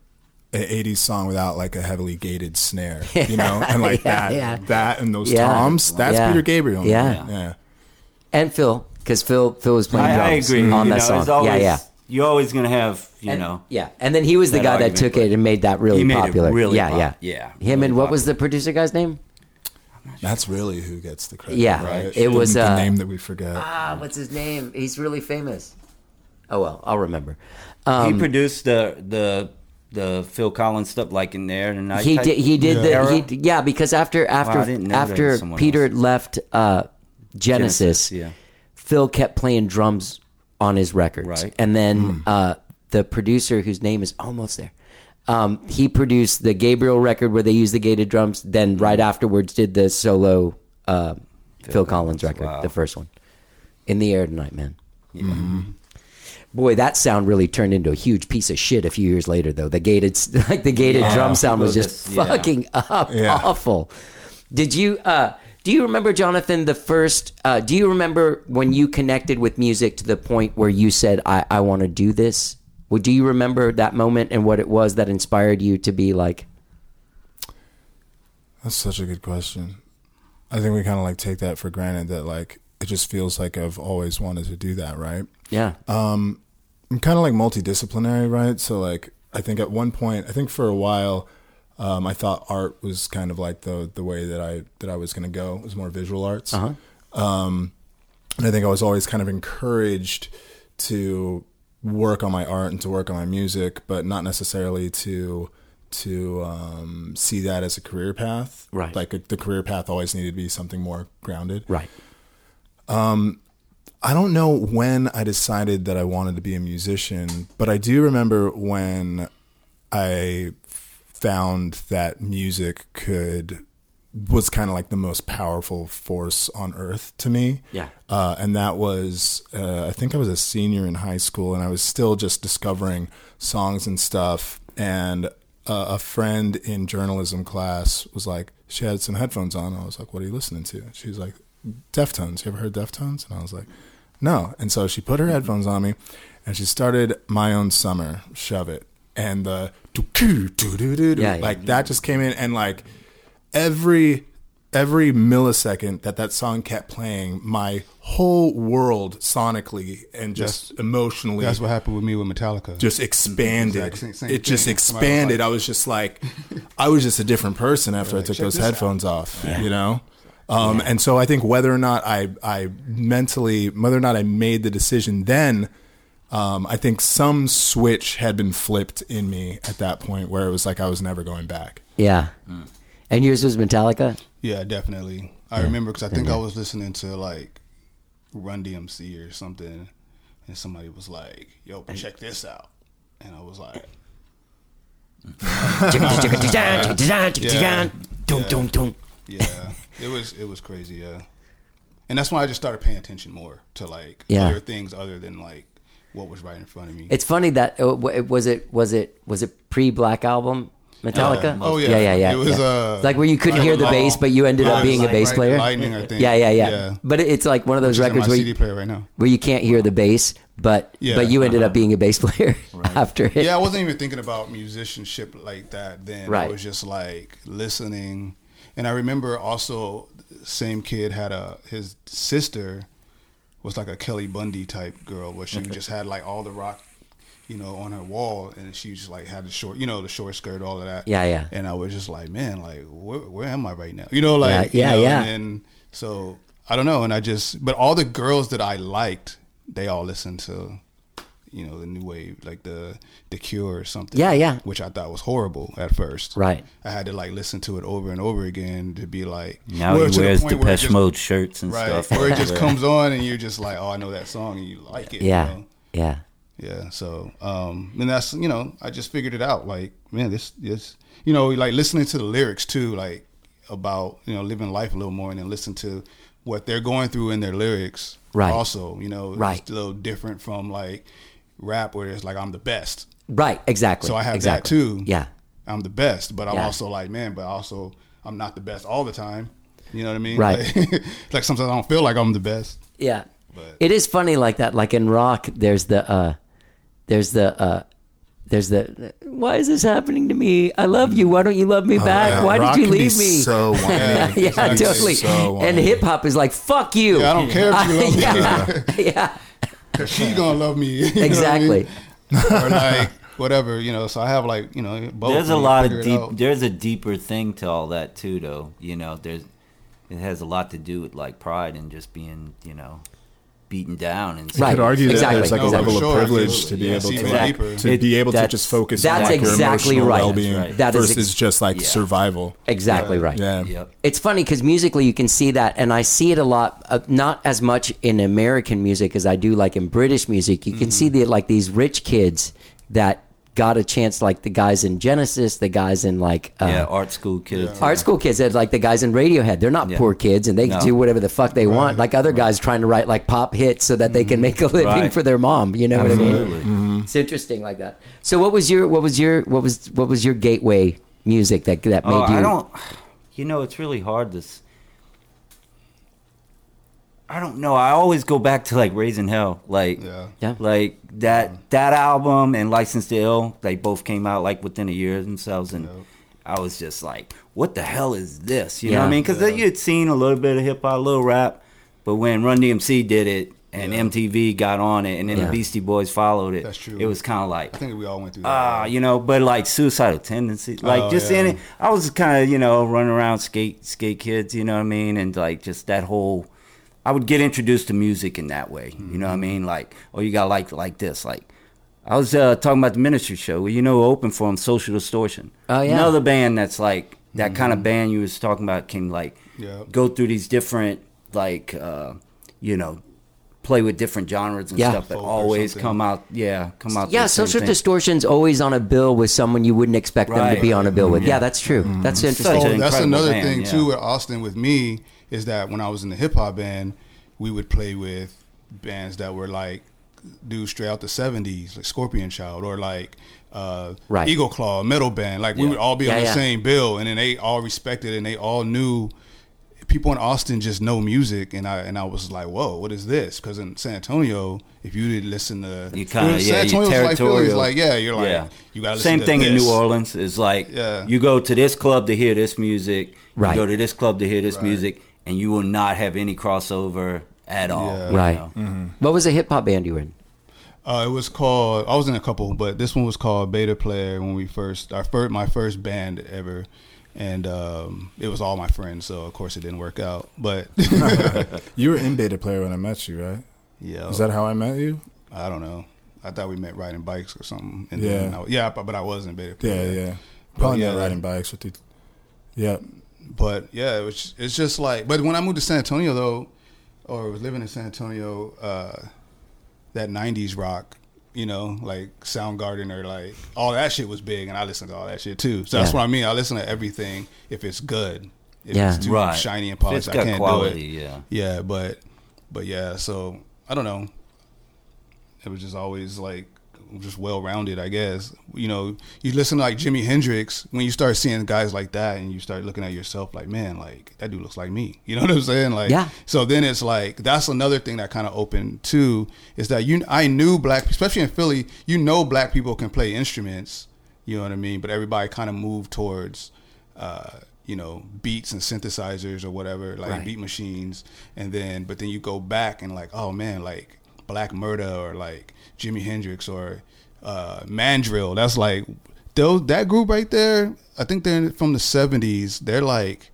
a eighties song without like a heavily gated snare, you know, and like Yeah, that, yeah. that and those Yeah. toms. That's Yeah. Peter Gabriel. Yeah. yeah. And Phil, because Phil Phil was playing I, I drums agree. on you that know, song. it's always, yeah, yeah. You're always gonna have, you And- know, yeah, and then he was the that guy that argument, took but it and made that really he made popular. it really yeah, pop- yeah, yeah, Him really and what was popular. the producer guy's name? That's really who gets the credit. Yeah, right? it The- was, the uh, name that we forget. Ah, what's his name? He's really famous. Oh well, I'll remember. he Um, produced the the the Phil Collins stuff, like in there tonight. he did. He did Yeah. the. He, yeah, because after after I didn't know that after was someone Peter else. left uh, Genesis, Genesis, yeah. Phil kept playing drums on his records, Right. and then Hmm. uh, the producer, whose name is almost there, um, he produced the Gabriel record where they used the gated drums. Then right afterwards, did the solo uh, Phil, Collins, Collins, record, wow. the first one, "In the Air Tonight," man. Yeah. Mm-hmm. Boy, that sound really turned into a huge piece of shit a few years later, though. The gated, like the gated Yeah. drum sound was People just just- yeah. fucking up, Yeah. awful. Did you? Uh, do you remember, Jonathan? The first? Uh, do you remember when you connected with music to the point where you said, "I, I want to do this"? Well, do you remember that moment and what it was that inspired you to be like? That's such a good question. I think we kind of like take that for granted that like it just feels like I've always wanted to do that, right? Yeah, I'm kind of like multidisciplinary, right? So like I think at one point, I think for a while, um, I thought art was kind of like the the way that I that I was going to go. It was more visual arts, Uh-huh. um, and I think I was always kind of encouraged to work on my art and to work on my music, but not necessarily to to um, see that as a career path. Right. Like the career path always needed to be something more grounded. right. I don't know when I decided that I wanted to be a musician, but I do remember when I found that music could was kind of like the most powerful force on earth to me. Yeah. Uh, and that was, uh, I think I was a senior in high school, and I was still just discovering songs and stuff. And uh, a friend in journalism class was like, she had some headphones on. I was like, what are you listening to? She was like, Deftones. You ever heard Deftones? And I was like, no. And so she put her headphones on me, and she started My Own Summer, Shove It. And the Yeah, yeah. like that just came in, and like every every millisecond that that song kept playing, my whole world sonically and just That's- emotionally That's what happened with me with Metallica. just expanded. Exact same- same It just thing. expanded. I was just like, I was just a different person after I like, took check those this out. headphones off, you know? Um, And so I think whether or not I, I mentally, whether or not I made the decision then, um, I think some switch had been flipped in me at that point where it was like I was never going back. Yeah. And yours was Metallica? Yeah, definitely. I remember because I think I was listening to like Run D M C or something, and somebody was like, "Yo, check this out," and I was like, Dum, dum, dum. "Yeah, it was it was crazy." Yeah, and that's when I just started paying attention more to like Yeah. other things other than like what was right in front of me. It's funny that uh, w- was it was it was it pre Black Album Metallica? Oh, yeah. yeah, yeah, yeah. It was, yeah. uh, like where you couldn't like hear the a bass, long- but you ended up Yeah, being a like, bass right, player. Lightning, I think. Yeah, yeah, yeah, Yeah. But it's like one of those Which is in records my where C D you, player right now. where you can't hear the bass, but Yeah. but you ended up being a bass player after it. Yeah, I wasn't even thinking about musicianship like that then. Right. I was just like listening. And I remember also same kid had a his sister was like a Kelly Bundy type girl where she just had like all the rock, you know, on her wall, and she just like had the short, you know, the short skirt, all of that. Yeah, yeah. And I was just like, man, like where, where am I right now? You know, like Yeah, yeah, you know, yeah. And, and so I don't know, and I just but all the girls that I liked, they all listened to, you know, the new wave, like the the Cure or something. Yeah, yeah. Which I thought was horrible at first. Right. I had to like listen to it over and over again to be like. Now well, he to the wears point where it Depeche just- Mode shirts and Right. stuff. Where it like just that. comes on and you're just like, oh, I know that song and you like it. you Yeah, know? yeah. Yeah. So, um, and that's, you know, I just figured it out. Like, man, this, this, you know, like listening to the lyrics too, like about, you know, living life a little more and then listen to what they're going through in their lyrics. Right. Also, you know, Right. it's a little different from like rap where it's like, I'm the best. Right, exactly. So I have exactly. that too. Yeah. I'm the best, but I'm Yeah. also like, man, but also I'm not the best all the time. You know what I mean? Right. Like, like sometimes I don't feel like I'm the best. Yeah. But- It is funny like that. Like in rock, there's the, uh, there's the, uh, there's the, why is this happening to me? I love you. Why don't you love me back? Yeah, Why rock did you can be leave me? So whiny. yeah, yeah, It's totally. so and whiny. hip hop is like, fuck you. Yeah, I don't care if you love me. yeah. yeah. Cause she's gonna love me. You know what I mean? Exactly. Or like whatever, you know. So I have like, you know, both. There's a and lot of figure it deep. out. There's a deeper thing to all that too, though. You know, there's it has a lot to do with like pride and just being, you know, beaten down and You Right. could argue Exactly. that there's like No, a for level sure, of privilege absolutely. to be Yeah, able see, to even like, deeper. to It- be able to that's- just focus that's on like your exactly emotional right. well-being That's right. That is versus ex- just like Yeah. survival. Exactly right. Yeah. Yep. It's funny because musically you can see that, and I see it a lot. Uh, not as much in American music as I do like in British music. You can see that like these rich kids that got a chance, like the guys in Genesis, the guys in like uh, yeah, art school kids. art school kids, that like the guys in Radiohead. They're not Yeah. poor kids, and they can No. do whatever the fuck they want. Like other guys trying to write like pop hits so that they can make a living Right. for their mom. You know what I Absolutely. mean? It's interesting like that. So what was your what was your what was what was your gateway music that that made Oh, you? I don't. You know, it's really hard to. s- I don't know. I always go back to like Raising Hell, like Yeah. Yeah. like that that album and License to Ill. They both came out like within a year themselves, and Yep. I was just like, "What the hell is this?" You know what Yeah. I mean? Because Yeah. you had seen a little bit of hip hop, a little rap, but when Run D M C did it and Yeah. M T V got on it, and then Yeah. the Beastie Boys followed it, That's true. it was kind of like, I think we all went through that. ah, you know, but like Suicidal Tendencies, like Oh, just yeah. in it, I was kind of, you know, running around skate skate kids, you know what I mean, and like just that whole, I would get introduced to music in that way, you know what I mean, like, oh, you got like like this, like, I was uh, talking about the Ministry show, where you know, who opened for him, Social Distortion, Oh, yeah. another band that's like that kind of band you was talking about can like Yeah. go through these different like, uh, you know. play with different genres and Yeah. stuff, but Folk or always something. come out, yeah, come out. to Yeah, the same Social thing. Distortion's always on a bill with someone you wouldn't expect them to Right. be on a bill with. Yeah, Yeah. that's true. That's Such interesting. an Oh, that's incredible another band, thing yeah. too with Austin with me is that when I was in the hip hop band, we would play with bands that were like do straight out the seventies, like Scorpion Child or like uh, Right. Eagle Claw, metal band. Like we Yeah. would all be Yeah, on the yeah. same bill, and then they all respected and they all knew. People in Austin just know music, and I and I was like, whoa, what is this? Because in San Antonio, if you didn't listen to You kinda- San yeah, you Antonio's like Philly, it's territorial. like yeah, you're like Yeah. you got to Same to thing in this. New Orleans. Is like Yeah. you go to this club to hear this music, Right. you go to this club to hear this Right. music, and you will not have any crossover at all. Yeah. you Right. know? What was the hip hop band you were in? Uh, it was called. I was in a couple, but this one was called Beta Player when we first our first my first band ever, and um, it was all my friends. So of course it didn't work out. But You were in Beta Player when I met you, right? yeah, Is that how I met you? I don't know. I thought we met riding bikes or something. And Yeah. then I, yeah, but, but I was in Beta Yeah, Player. yeah. Probably yeah, not riding bikes with you. Yeah. But yeah, it was, it's just like. But when I moved to San Antonio though, or was living in San Antonio, uh, that nineties rock, you know, like Soundgarden or like all that shit was big, and I listened to all that shit too. So that's Yeah. what I mean. I listen to everything if it's good. If Yeah. it's too Right. shiny and If polished, it's I got can't quality, do it. yeah. Yeah, but but yeah, so I don't know. It was just always like just well rounded, I guess. You know, you listen to like Jimi Hendrix, when you start seeing guys like that and you start looking at yourself like, man, like that dude looks like me. You know what I'm saying? Like Yeah. so then it's like that's another thing that kind of opened too, is that you I knew black, especially in Philly, you know black people can play instruments, you know what I mean? But everybody kind of moved towards uh, you know, beats and synthesizers or whatever, like Right. beat machines, and then but then you go back and like, oh man, like Black Murda or like Jimi Hendrix or uh, Mandrill. That's like those that group right there. I think they're from the seventies. They're like,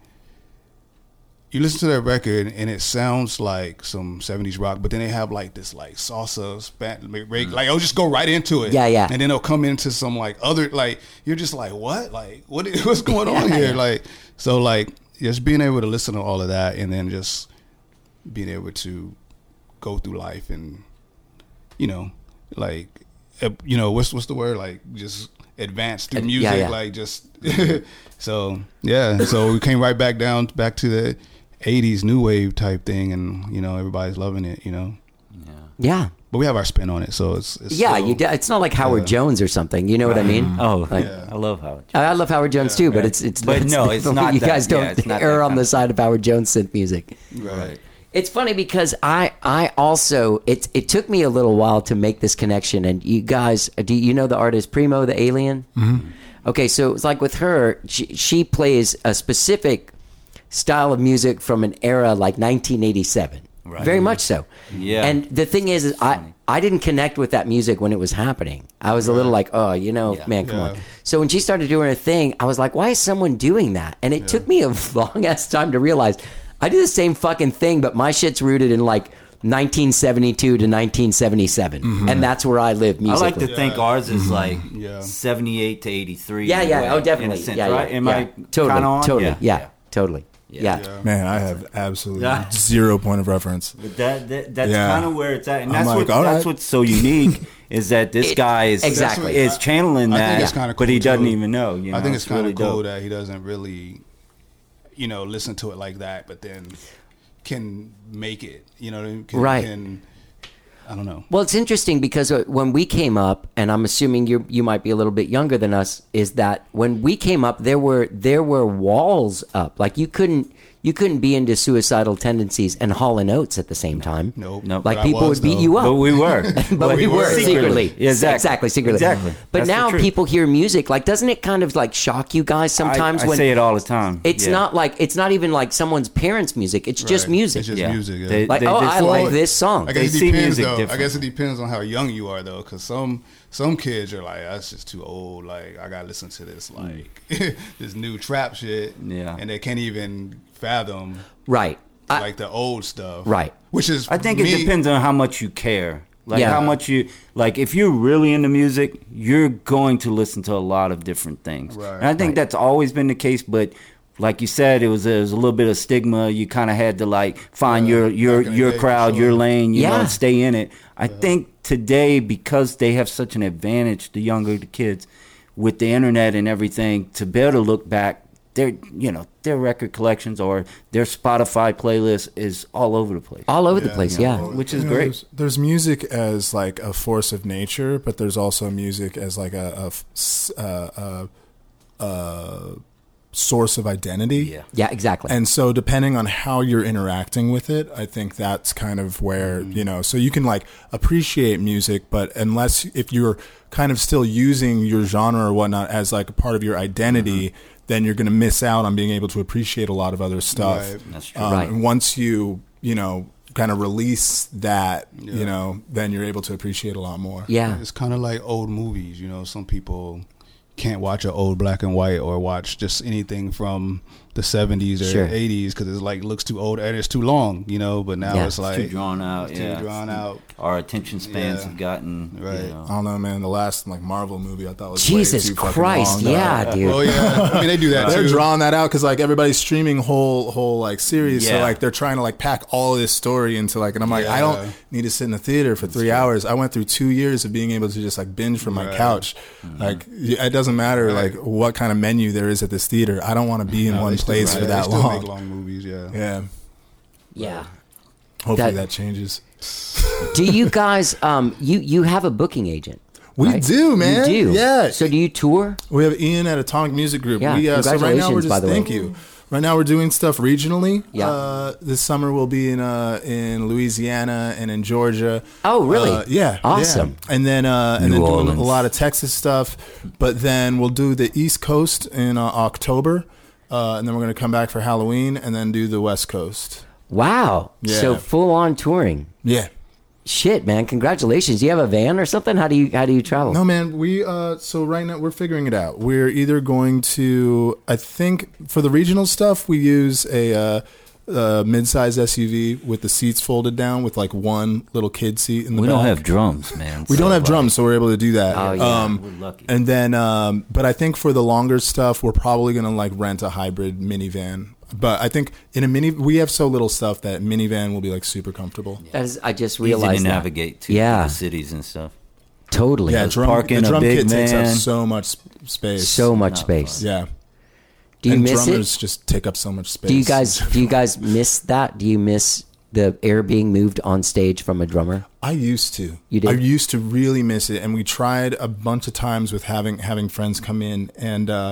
you listen to their record and it sounds like some seventies rock, but then they have like this like salsa, span, like I'll just go right into it. Yeah, yeah. And then they'll come into some like other like you're just like what like what is- what's going on Yeah, here yeah. like so like just being able to listen to all of that and then just being able to go through life and you know like uh, you know what's what's the word like just advance through Ad- music yeah, yeah. like just so yeah so we came right back down back to the eighties new wave type thing and you know everybody's loving it you know Yeah. but we have our spin on it so it's, it's Yeah, still- you. d- It's not like Howard Yeah. Jones or something. You know what I mean? Oh, Like- I love Howard. I I love Howard Jones too, but it's it's. But no, it's not You that- guys yeah, don't it's not err that on kind the of- side of Howard Jones synth music. Right. It's funny because I I also it it took me a little while to make this connection. And you guys, do you know the artist Primo the Alien? Mm-hmm. Okay, so it's like with her, she, she plays a specific style of music from an era like nineteen eighty-seven. Right. Very much so. Yeah. And the thing is, is I I didn't connect with that music when it was happening. I was a little like, oh, you know, Yeah. man, come Yeah. on. So when she started doing her thing, I was like, why is someone doing that? And it took me a long ass time to realize I do the same fucking thing, but my shit's rooted in like nineteen seventy-two to nineteen seventy-seven, and that's where I live I musically. like to think ours is like Yeah. seventy-eight to eighty-three. yeah, in a yeah, way, oh, definitely, In a sense, yeah, right? yeah, Am yeah. I totally, kinda on? totally, Yeah. yeah, totally, Yeah. yeah. Yeah. Man, I have absolutely Yeah. zero point of reference. But that, that that's Yeah. kind of where it's at, and I'm that's like, what all that's right. what's so unique is that this It- guy is exactly. is channeling I that, think it's kinda but he cool, doesn't too. even know. You know, I think it's, kind really of cool dope. that he doesn't really, you know, listen to it like that, but then can make it. You know, what I mean? Can, Right. Can, I don't know. Well, it's interesting because uh, when we came up, and I'm assuming you you might be a little bit younger than us, is that when we came up, there were there were walls up. Like you couldn't you couldn't be into Suicidal Tendencies and Hall and Oates at the same time. Nope. Nope. Like But I people was, would beat though. you up. But we were, but we were secretly, Yeah, exactly, exactly, secretly, exactly. But That's the now truth. people hear music. Like, doesn't it kind of like shock you guys sometimes I, I when say it all the time. it's Yeah. not like it's not even like someone's parents' music. It's just Right. music. It's just Yeah. music. Yeah. They- like, they oh, just- I like this song. I guess They it see depends music though. I different. guess it depends on how young you are though, because some some kids are like, that's just too old. Like I gotta listen to this like this new trap shit. Yeah. and they can't even fathom Right. I- like the old stuff. Right. Which is I think me, it depends on how much you care. Like Yeah. how much you like. If you're really into music, you're going to listen to a lot of different things. Right. And I think Right. that's always been the case. But like you said, it was, it was a little bit of stigma. You kind of had to like find Yeah, your your back in the your day, for crowd, sure. your lane, you know, Yeah. and stay in it. I think today, because they have such an advantage, the younger the kids, with the internet and everything, to be able to look back, their you know their record collections or their Spotify playlist is all over the place, All over the Yeah, place, yeah. yeah. which is You know, great. There's, there's music as like a force of nature, but there's also music as like a, a f- s- uh, uh, uh, source of identity. Yeah. Yeah, exactly. And so depending on how you're interacting with it, I think that's kind of where, you know, so you can like appreciate music, but unless if you're kind of still using your genre or whatnot as like a part of your identity, then you're going to miss out on being able to appreciate a lot of other stuff. Right. That's true. Um, Right. And once you, you know, kind of release that, Yeah. you know, then you're able to appreciate a lot more. yeah. It's kind of like old movies. You know, some people can't watch an old black and white or watch just anything from the seventies or Sure. eighties because it's like looks too old and it's too long. You know, but now Yeah. it's It's like too drawn out. it's yeah, too drawn out. Our attention spans Yeah. have gotten Right. You know, I don't know, man. The last like Marvel movie I thought was Jesus way too fucking Christ, long. yeah, dude. Oh yeah, I mean they do that They're too. drawing that out because like everybody's streaming whole whole like series, so Yeah. like they're trying to like pack all this story into like, and I'm like, I Yeah. don't need to sit in the theater for three hours. I went through two years of being able to just like binge from my Right. couch. Like y- it doesn't matter Right. like what kind of menu there is at this theater. I don't want to be in No, one they still- place right, for they that still long. Make long movies, yeah. Yeah, Yeah. hopefully That- that, changes. Do you guys um you you have a booking agent? We right? do, man. You do. Yeah. So do you tour? We have Ian at Atomic Music Group. Yeah, we, uh, so right now we're congratulations, just by the way. thank you. Right now we're doing stuff regionally. Yeah. Uh, this summer we'll be in uh, in Louisiana and in Georgia. Oh, really? Uh, yeah. Awesome. yeah. And then uh, and New then doing Orleans. a lot of Texas stuff. But then we'll do the East Coast in uh, October, uh, and then we're gonna come back for Halloween, and then do the West Coast. Wow. Yeah. So full on touring. Yeah. Shit, man! Congratulations. Do you have a van or something? How do you how do you travel? No, man. We uh, so right now we're figuring it out. We're either going to, I think, for the regional stuff, we use a, uh, a mid-size S U V with the seats folded down with like one little kid seat in the we back. don't have drums, man. We so, don't have like, drums, so we're able to do that. Oh, yeah. Um, We're lucky. and then, um, but I think for the longer stuff, we're probably gonna like rent a hybrid minivan. But I think in a mini, we have so little stuff that minivan will be like super comfortable. That is, I just Easy realized to that. navigate to Yeah. the cities and stuff. Totally. Yeah, Just drum, park the in a drum big kit takes up van. so much sp- space. so much not space. yeah. Do you and miss drummers it? just take up so much space. Do you guys do you guys miss that? Do you miss the air being moved on stage from a drummer? I used to. You did? I used to really miss it, and we tried a bunch of times with having having friends come in, and uh,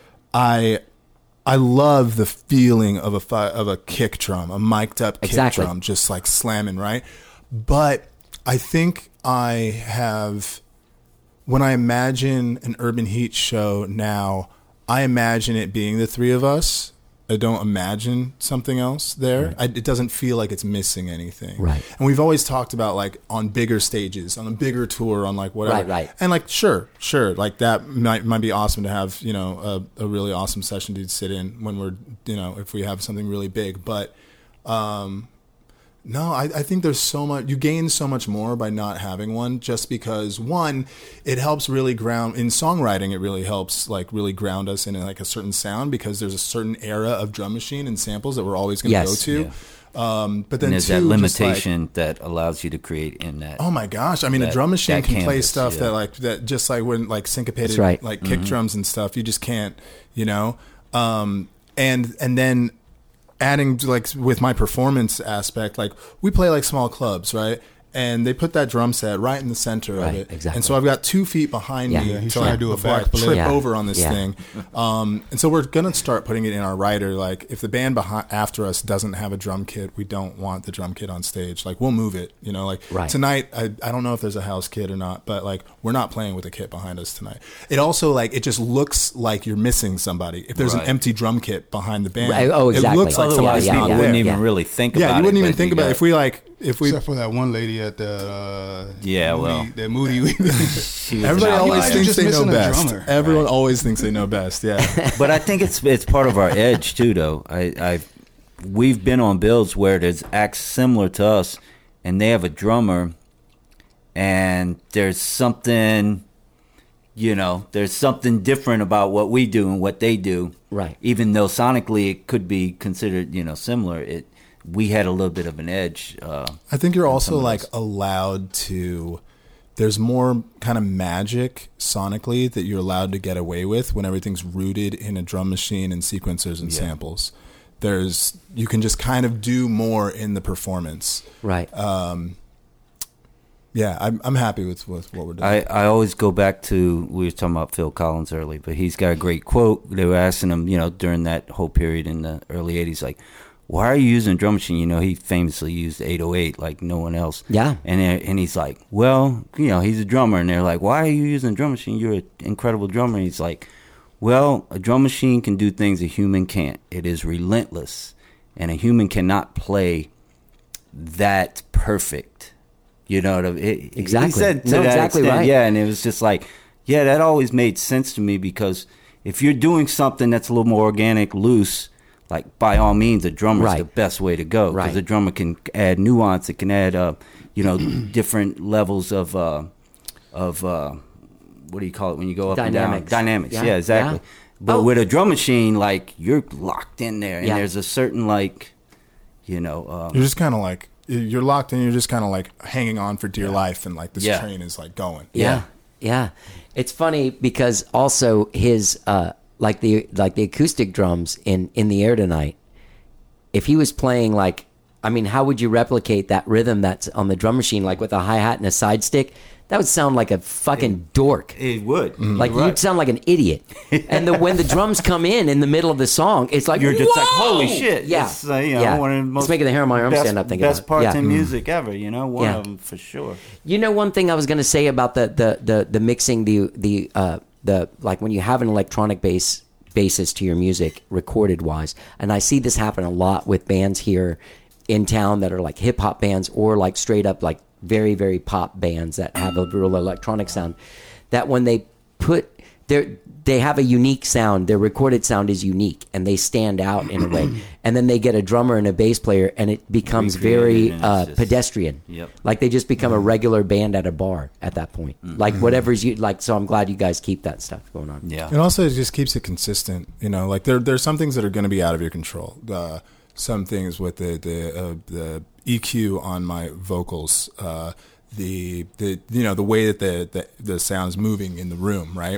I I love the feeling of a fi- of a kick drum, a mic'd up kick Exactly. drum, just like slamming, right? But I think I have, when I imagine an Urban Heat show now, I imagine it being the three of us. I don't imagine something else there. I, it doesn't feel like it's missing anything. Right. And we've always talked about like on bigger stages, on a bigger tour, on like whatever. Right, right. And like, sure, sure, like that might might be awesome to have, you know, a, a really awesome session to sit in when we're, you know, if we have something really big. But um, no, I, I think there's so much, you gain so much more by not having one, just because one, it helps really ground, in songwriting it really helps like really ground us in like a certain sound, because there's a certain era of drum machine and samples that we're always going to Yes. go to. Um, but then And there's two, that just, like, limitation that allows you to create in that. oh my gosh! I mean, a that- drum machine that can play canvas, stuff yeah. that like that, just like when like syncopated, That's right. like kick drums and stuff. You just can't, you know. Um, and and then adding to, like with my performance aspect, like we play like small clubs, right? And they put that drum set right in the center Right, of it, exactly. and so I've got two feet behind Yeah. me Yeah, he's to, trying like, to do a before I backflip. trip Yeah. over on this Yeah. thing. Um, and so we're gonna start putting it in our rider. Like if the band behind after us doesn't have a drum kit, we don't want the drum kit on stage. Like we'll move it, you know. Like Right. tonight, I I don't know if there's a house kit or not, but like we're not playing with a kit behind us tonight. It also like it just looks like you're missing somebody if there's Right. an empty drum kit behind the band. Right. Oh, exactly. It looks like Otherwise, somebody's yeah, not people yeah, there. wouldn't even yeah. really think Yeah, about it. you wouldn't even but think you about it got- if we like if we. Except for that one lady at the uh, Yeah, Moody, well. that Moody. she was Everybody an always outlier. thinks just they know missing a best. drummer. Everyone always thinks they know best. Yeah. But I think it's it's part of our edge too, though. I, I we've been on builds where there's acts similar to us, and they have a drummer, and there's something you know, there's something different about what we do and what they do. Right. Even though sonically it could be considered, you know, similar, it we had a little bit of an edge. Uh, I think you're also some of like those. allowed to. There's more kind of magic sonically that you're allowed to get away with when everything's rooted in a drum machine and sequencers and Yeah. samples. There's you can just kind of do more in the performance. Right. Um, yeah, I'm I'm happy with, with what we're doing. I, I always go back to, we were talking about Phil Collins early, but he's got a great quote. They were asking him, you know, during that whole period in the early eighties, like, why are you using a drum machine? You know, he famously used eight oh eight like no one else. Yeah. And they- and he's like, well, you know, he's a drummer. And they're like, why are you using a drum machine? You're an incredible drummer. And he's like, well, a drum machine can do things a human can't. It is relentless. And a human cannot play that perfect. You know what I mean? It- Exactly. He said to No, that exactly extent, right. yeah, and it was just like, yeah, that always made sense to me, because if you're doing something that's a little more organic, loose, like by all means, a drummer's Right. the best way to go, because Right. the drummer can add nuance. It can add, uh, you know, different levels of uh, of uh, what do you call it when you go up Dynamics. and down? Dynamics. Yeah, Yeah, exactly. yeah. But Oh. with a drum machine, like, you're locked in there, and Yeah. there's a certain, like, you know, um, you're just kind of like you're locked in. You're just kind of like hanging on for dear life, and like this Yeah. train is like going. Yeah. Yeah. It's funny because also his uh like the like the acoustic drums in In the Air Tonight, if he was playing like, I mean, how would you replicate that rhythm that's on the drum machine, like with a hi-hat and a side stick? That would sound like a fucking dork. it would. Like You're right. you'd sound like an idiot. And the, when the drums come in in the middle of the song, it's like, You're just like, whoa! holy shit. Yeah. It's, uh, you know, yeah. one of the It's most making the hair on my arm best, stand up thinking best about it. parts Yeah. in music ever, you know? One Yeah. of them for sure. You know, one thing I was going to say about the the the, the mixing the the uh, the like when you have an electronic bass basis to your music recorded wise, and I see this happen a lot with bands here in town that are like hip hop bands or like straight up like very very pop bands that have a real electronic sound. That when they put their they have a unique sound, their recorded sound is unique, and they stand out in a way. And then they get a drummer and a bass player, and it becomes Recreate very it, and it's uh, just- pedestrian. Yep. Like they just become a regular band at a bar at that point. Like whatever's you like. So I'm glad you guys keep that stuff going on. Yeah. And also, it just keeps it consistent. You know, like there there's some things that are going to be out of your control. Uh, some things with the the uh, the E Q on my vocals, uh, the the you know the way that the, the the sound's moving in the room, right?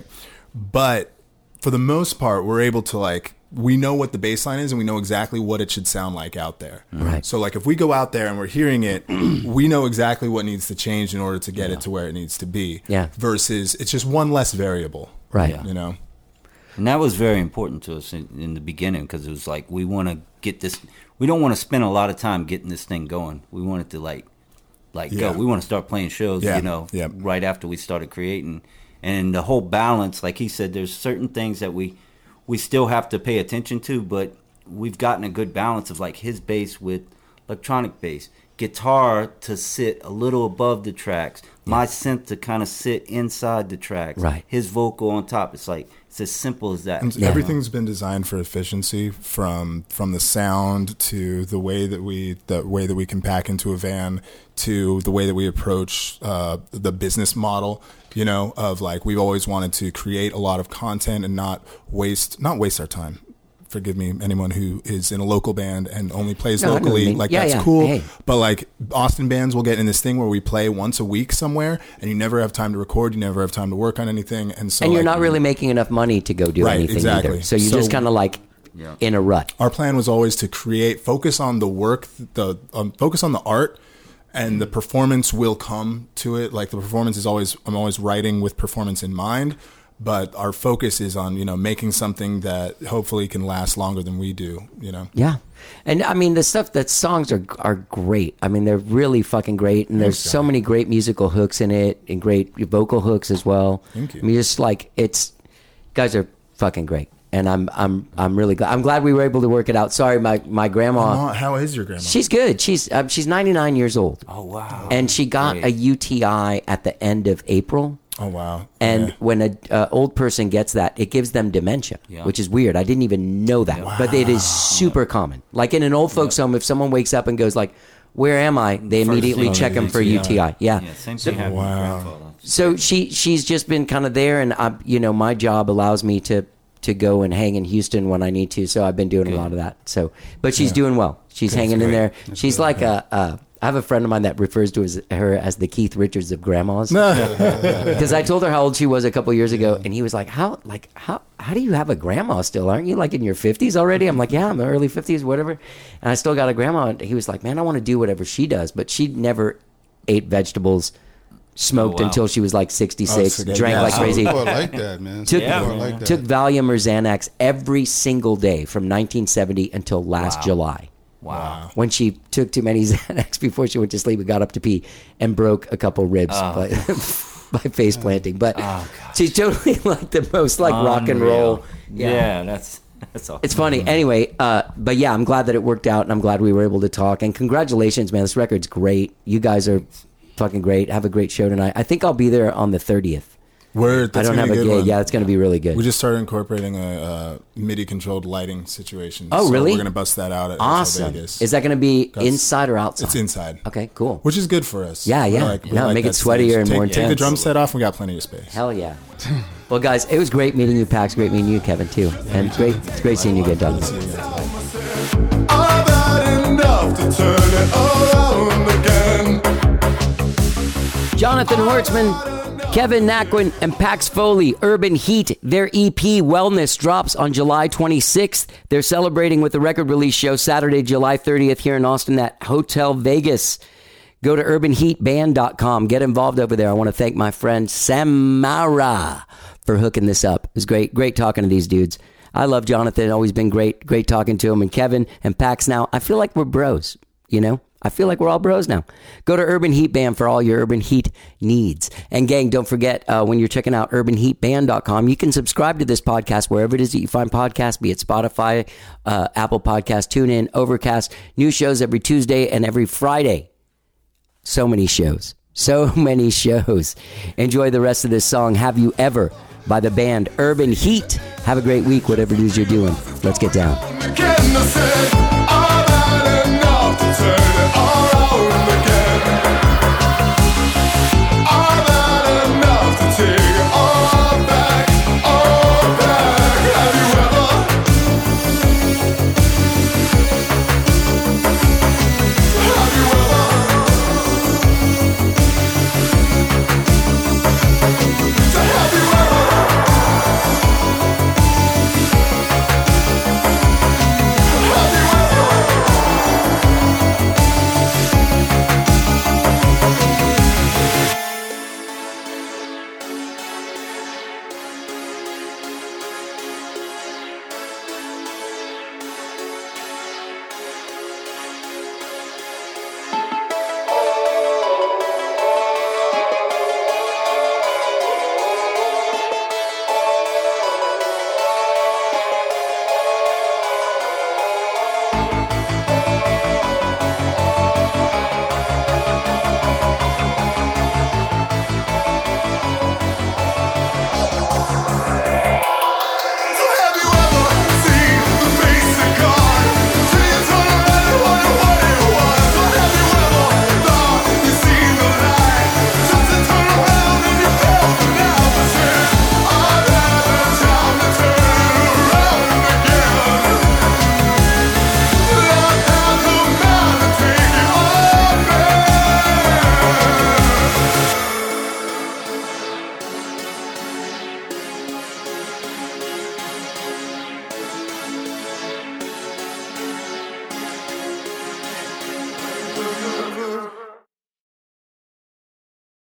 But for the most part, we're able to like we know what the bass line is and we know exactly what it should sound like out there. Right. So like if we go out there and we're hearing it, we know exactly what needs to change in order to get it to where it needs to be. Yeah. Versus it's just one less variable. Right. You know. And that was very important to us in, in the beginning, because it was like, we want to get this, we don't want to spend a lot of time getting this thing going. We want it to like, like Yeah. go. We want to start playing shows, Yeah. you know, Yep. right after we started creating. And the whole balance, like he said, there's certain things that we, we still have to pay attention to, but we've gotten a good balance of like his bass with electronic bass, guitar to sit a little above the tracks, my synth to kind of sit inside the tracks, Right. his vocal on top. It's like, it's as simple as that. And Yeah. everything's been designed for efficiency, from from the sound to the way that we the way that we can pack into a van to the way that we approach uh, the business model. You know, of like we've always wanted to create a lot of content and not waste not waste our time. Forgive me, anyone who is in a local band and only plays No, I know what you locally, mean. like Yeah, that's yeah. cool. Hey. But like Austin bands will get in this thing where we play once a week somewhere, and you never have time to record, you never have time to work on anything, and so And you're like, not really making enough money to go do Right, anything exactly. either. So you're So- just kind of like Yeah. in a rut. Our plan was always to create, focus on the work, the um, focus on the art, and the performance will come to it. Like the performance is always, I'm always writing with performance in mind, but our focus is on, you know, making something that hopefully can last longer than we do, you know? Yeah. And I mean, the stuff that songs are are great. I mean, they're really fucking great. And there's so many great musical hooks in it and great vocal hooks as well. Thank you. I mean, just like it's, guys are fucking great. And I'm I'm I'm really glad. I'm glad we were able to work it out. Sorry, my my grandma. Mom, how is your grandma? She's good. She's um, she's ninety-nine years old. Oh, wow. And she got Great. a U T I at the end of April. oh, wow. And Yeah. when a uh, old person gets that, it gives them dementia, Yeah. which is weird. I didn't even know that, but it is super common. Like in an old folks home, if someone wakes up and goes like, "Where am I?" They First immediately thing check you them for do, U T I. Yeah. Yeah, same thing happened with Wow. grandfather. so she she's just been kind of there, and I, you know, my job allows me to to go and hang in Houston when I need to. So I've been doing Good. a lot of that. So, but she's Yeah. doing well. She's That's hanging in great. there. That's she's good. like a, a. I have a friend of mine that refers to as, her as the Keith Richards of grandmas. Because I told her how old she was a couple years ago, and he was like, "How like how how do you have a grandma still? Aren't you like in your fifties already?" I'm like, "Yeah, I'm in early fifties, whatever." And I still got a grandma. And he was like, "Man, I want to do whatever she does," but she never ate vegetables, smoked Oh, wow. until she was like sixty-six, Oh, so drank yeah. like Some crazy. Some people are like that, man. Took- Some Yeah, people are man. like that. Took Valium or Xanax every single day from nineteen seventy until last Wow. July. Wow. When she took too many Xanax before she went to sleep and got up to pee and broke a couple ribs Oh. by, by face planting. But Oh, she's totally like the most like rock and roll. Unreal. Yeah. that's that's awesome. It's funny. Anyway, uh, but yeah, I'm glad that it worked out, and I'm glad we were able to talk. And congratulations, man. This record's great. You guys are fucking great. Have a great show tonight. I think I'll be there on the thirtieth. Word. That's I don't gonna have be a good gig. one. Yeah, it's going to be really good. We just started incorporating a, uh MIDI controlled lighting situation. Oh, so really? We're gonna bust that out at Awesome. Hotel Vegas. Is that going to be That's- inside or outside? It's inside. Okay, cool. Which is good for us. Yeah, We yeah. Like, we No, like make that it sweatier stage. and take, more Take the intense. drum set off. We got plenty of space. Hell yeah. Well, guys, it was great meeting you, Pax. Great meeting you, Kevin, too. And great, it's great seeing you again, Doug. I've had enough to turn it around again. Jonathan Hortzman, Kevin Naquin, and Pax Foley, Urban Heat. Their E P Wellness drops on July twenty-sixth. They're celebrating with the record release show Saturday, July thirtieth here in Austin at Hotel Vegas. Go to urban heat band dot com. Get involved over there. I want to thank my friend Samara for hooking this up. It was great, great talking to these dudes. I love Jonathan. Always been great, great talking to him. And Kevin and Pax now, I feel like we're bros, you know? I feel like we're all bros now. Go to Urban Heat Band for all your Urban Heat needs. And gang, don't forget, uh, when you're checking out urban heat band dot com, you can subscribe to this podcast wherever it is that you find podcasts, be it Spotify, uh, Apple Podcasts, TuneIn, Overcast. New shows every Tuesday and every Friday. So many shows. So many shows. Enjoy the rest of this song, Have You Ever, by the band Urban Heat. Have a great week, whatever it is you're doing. Let's get down. Again, I said,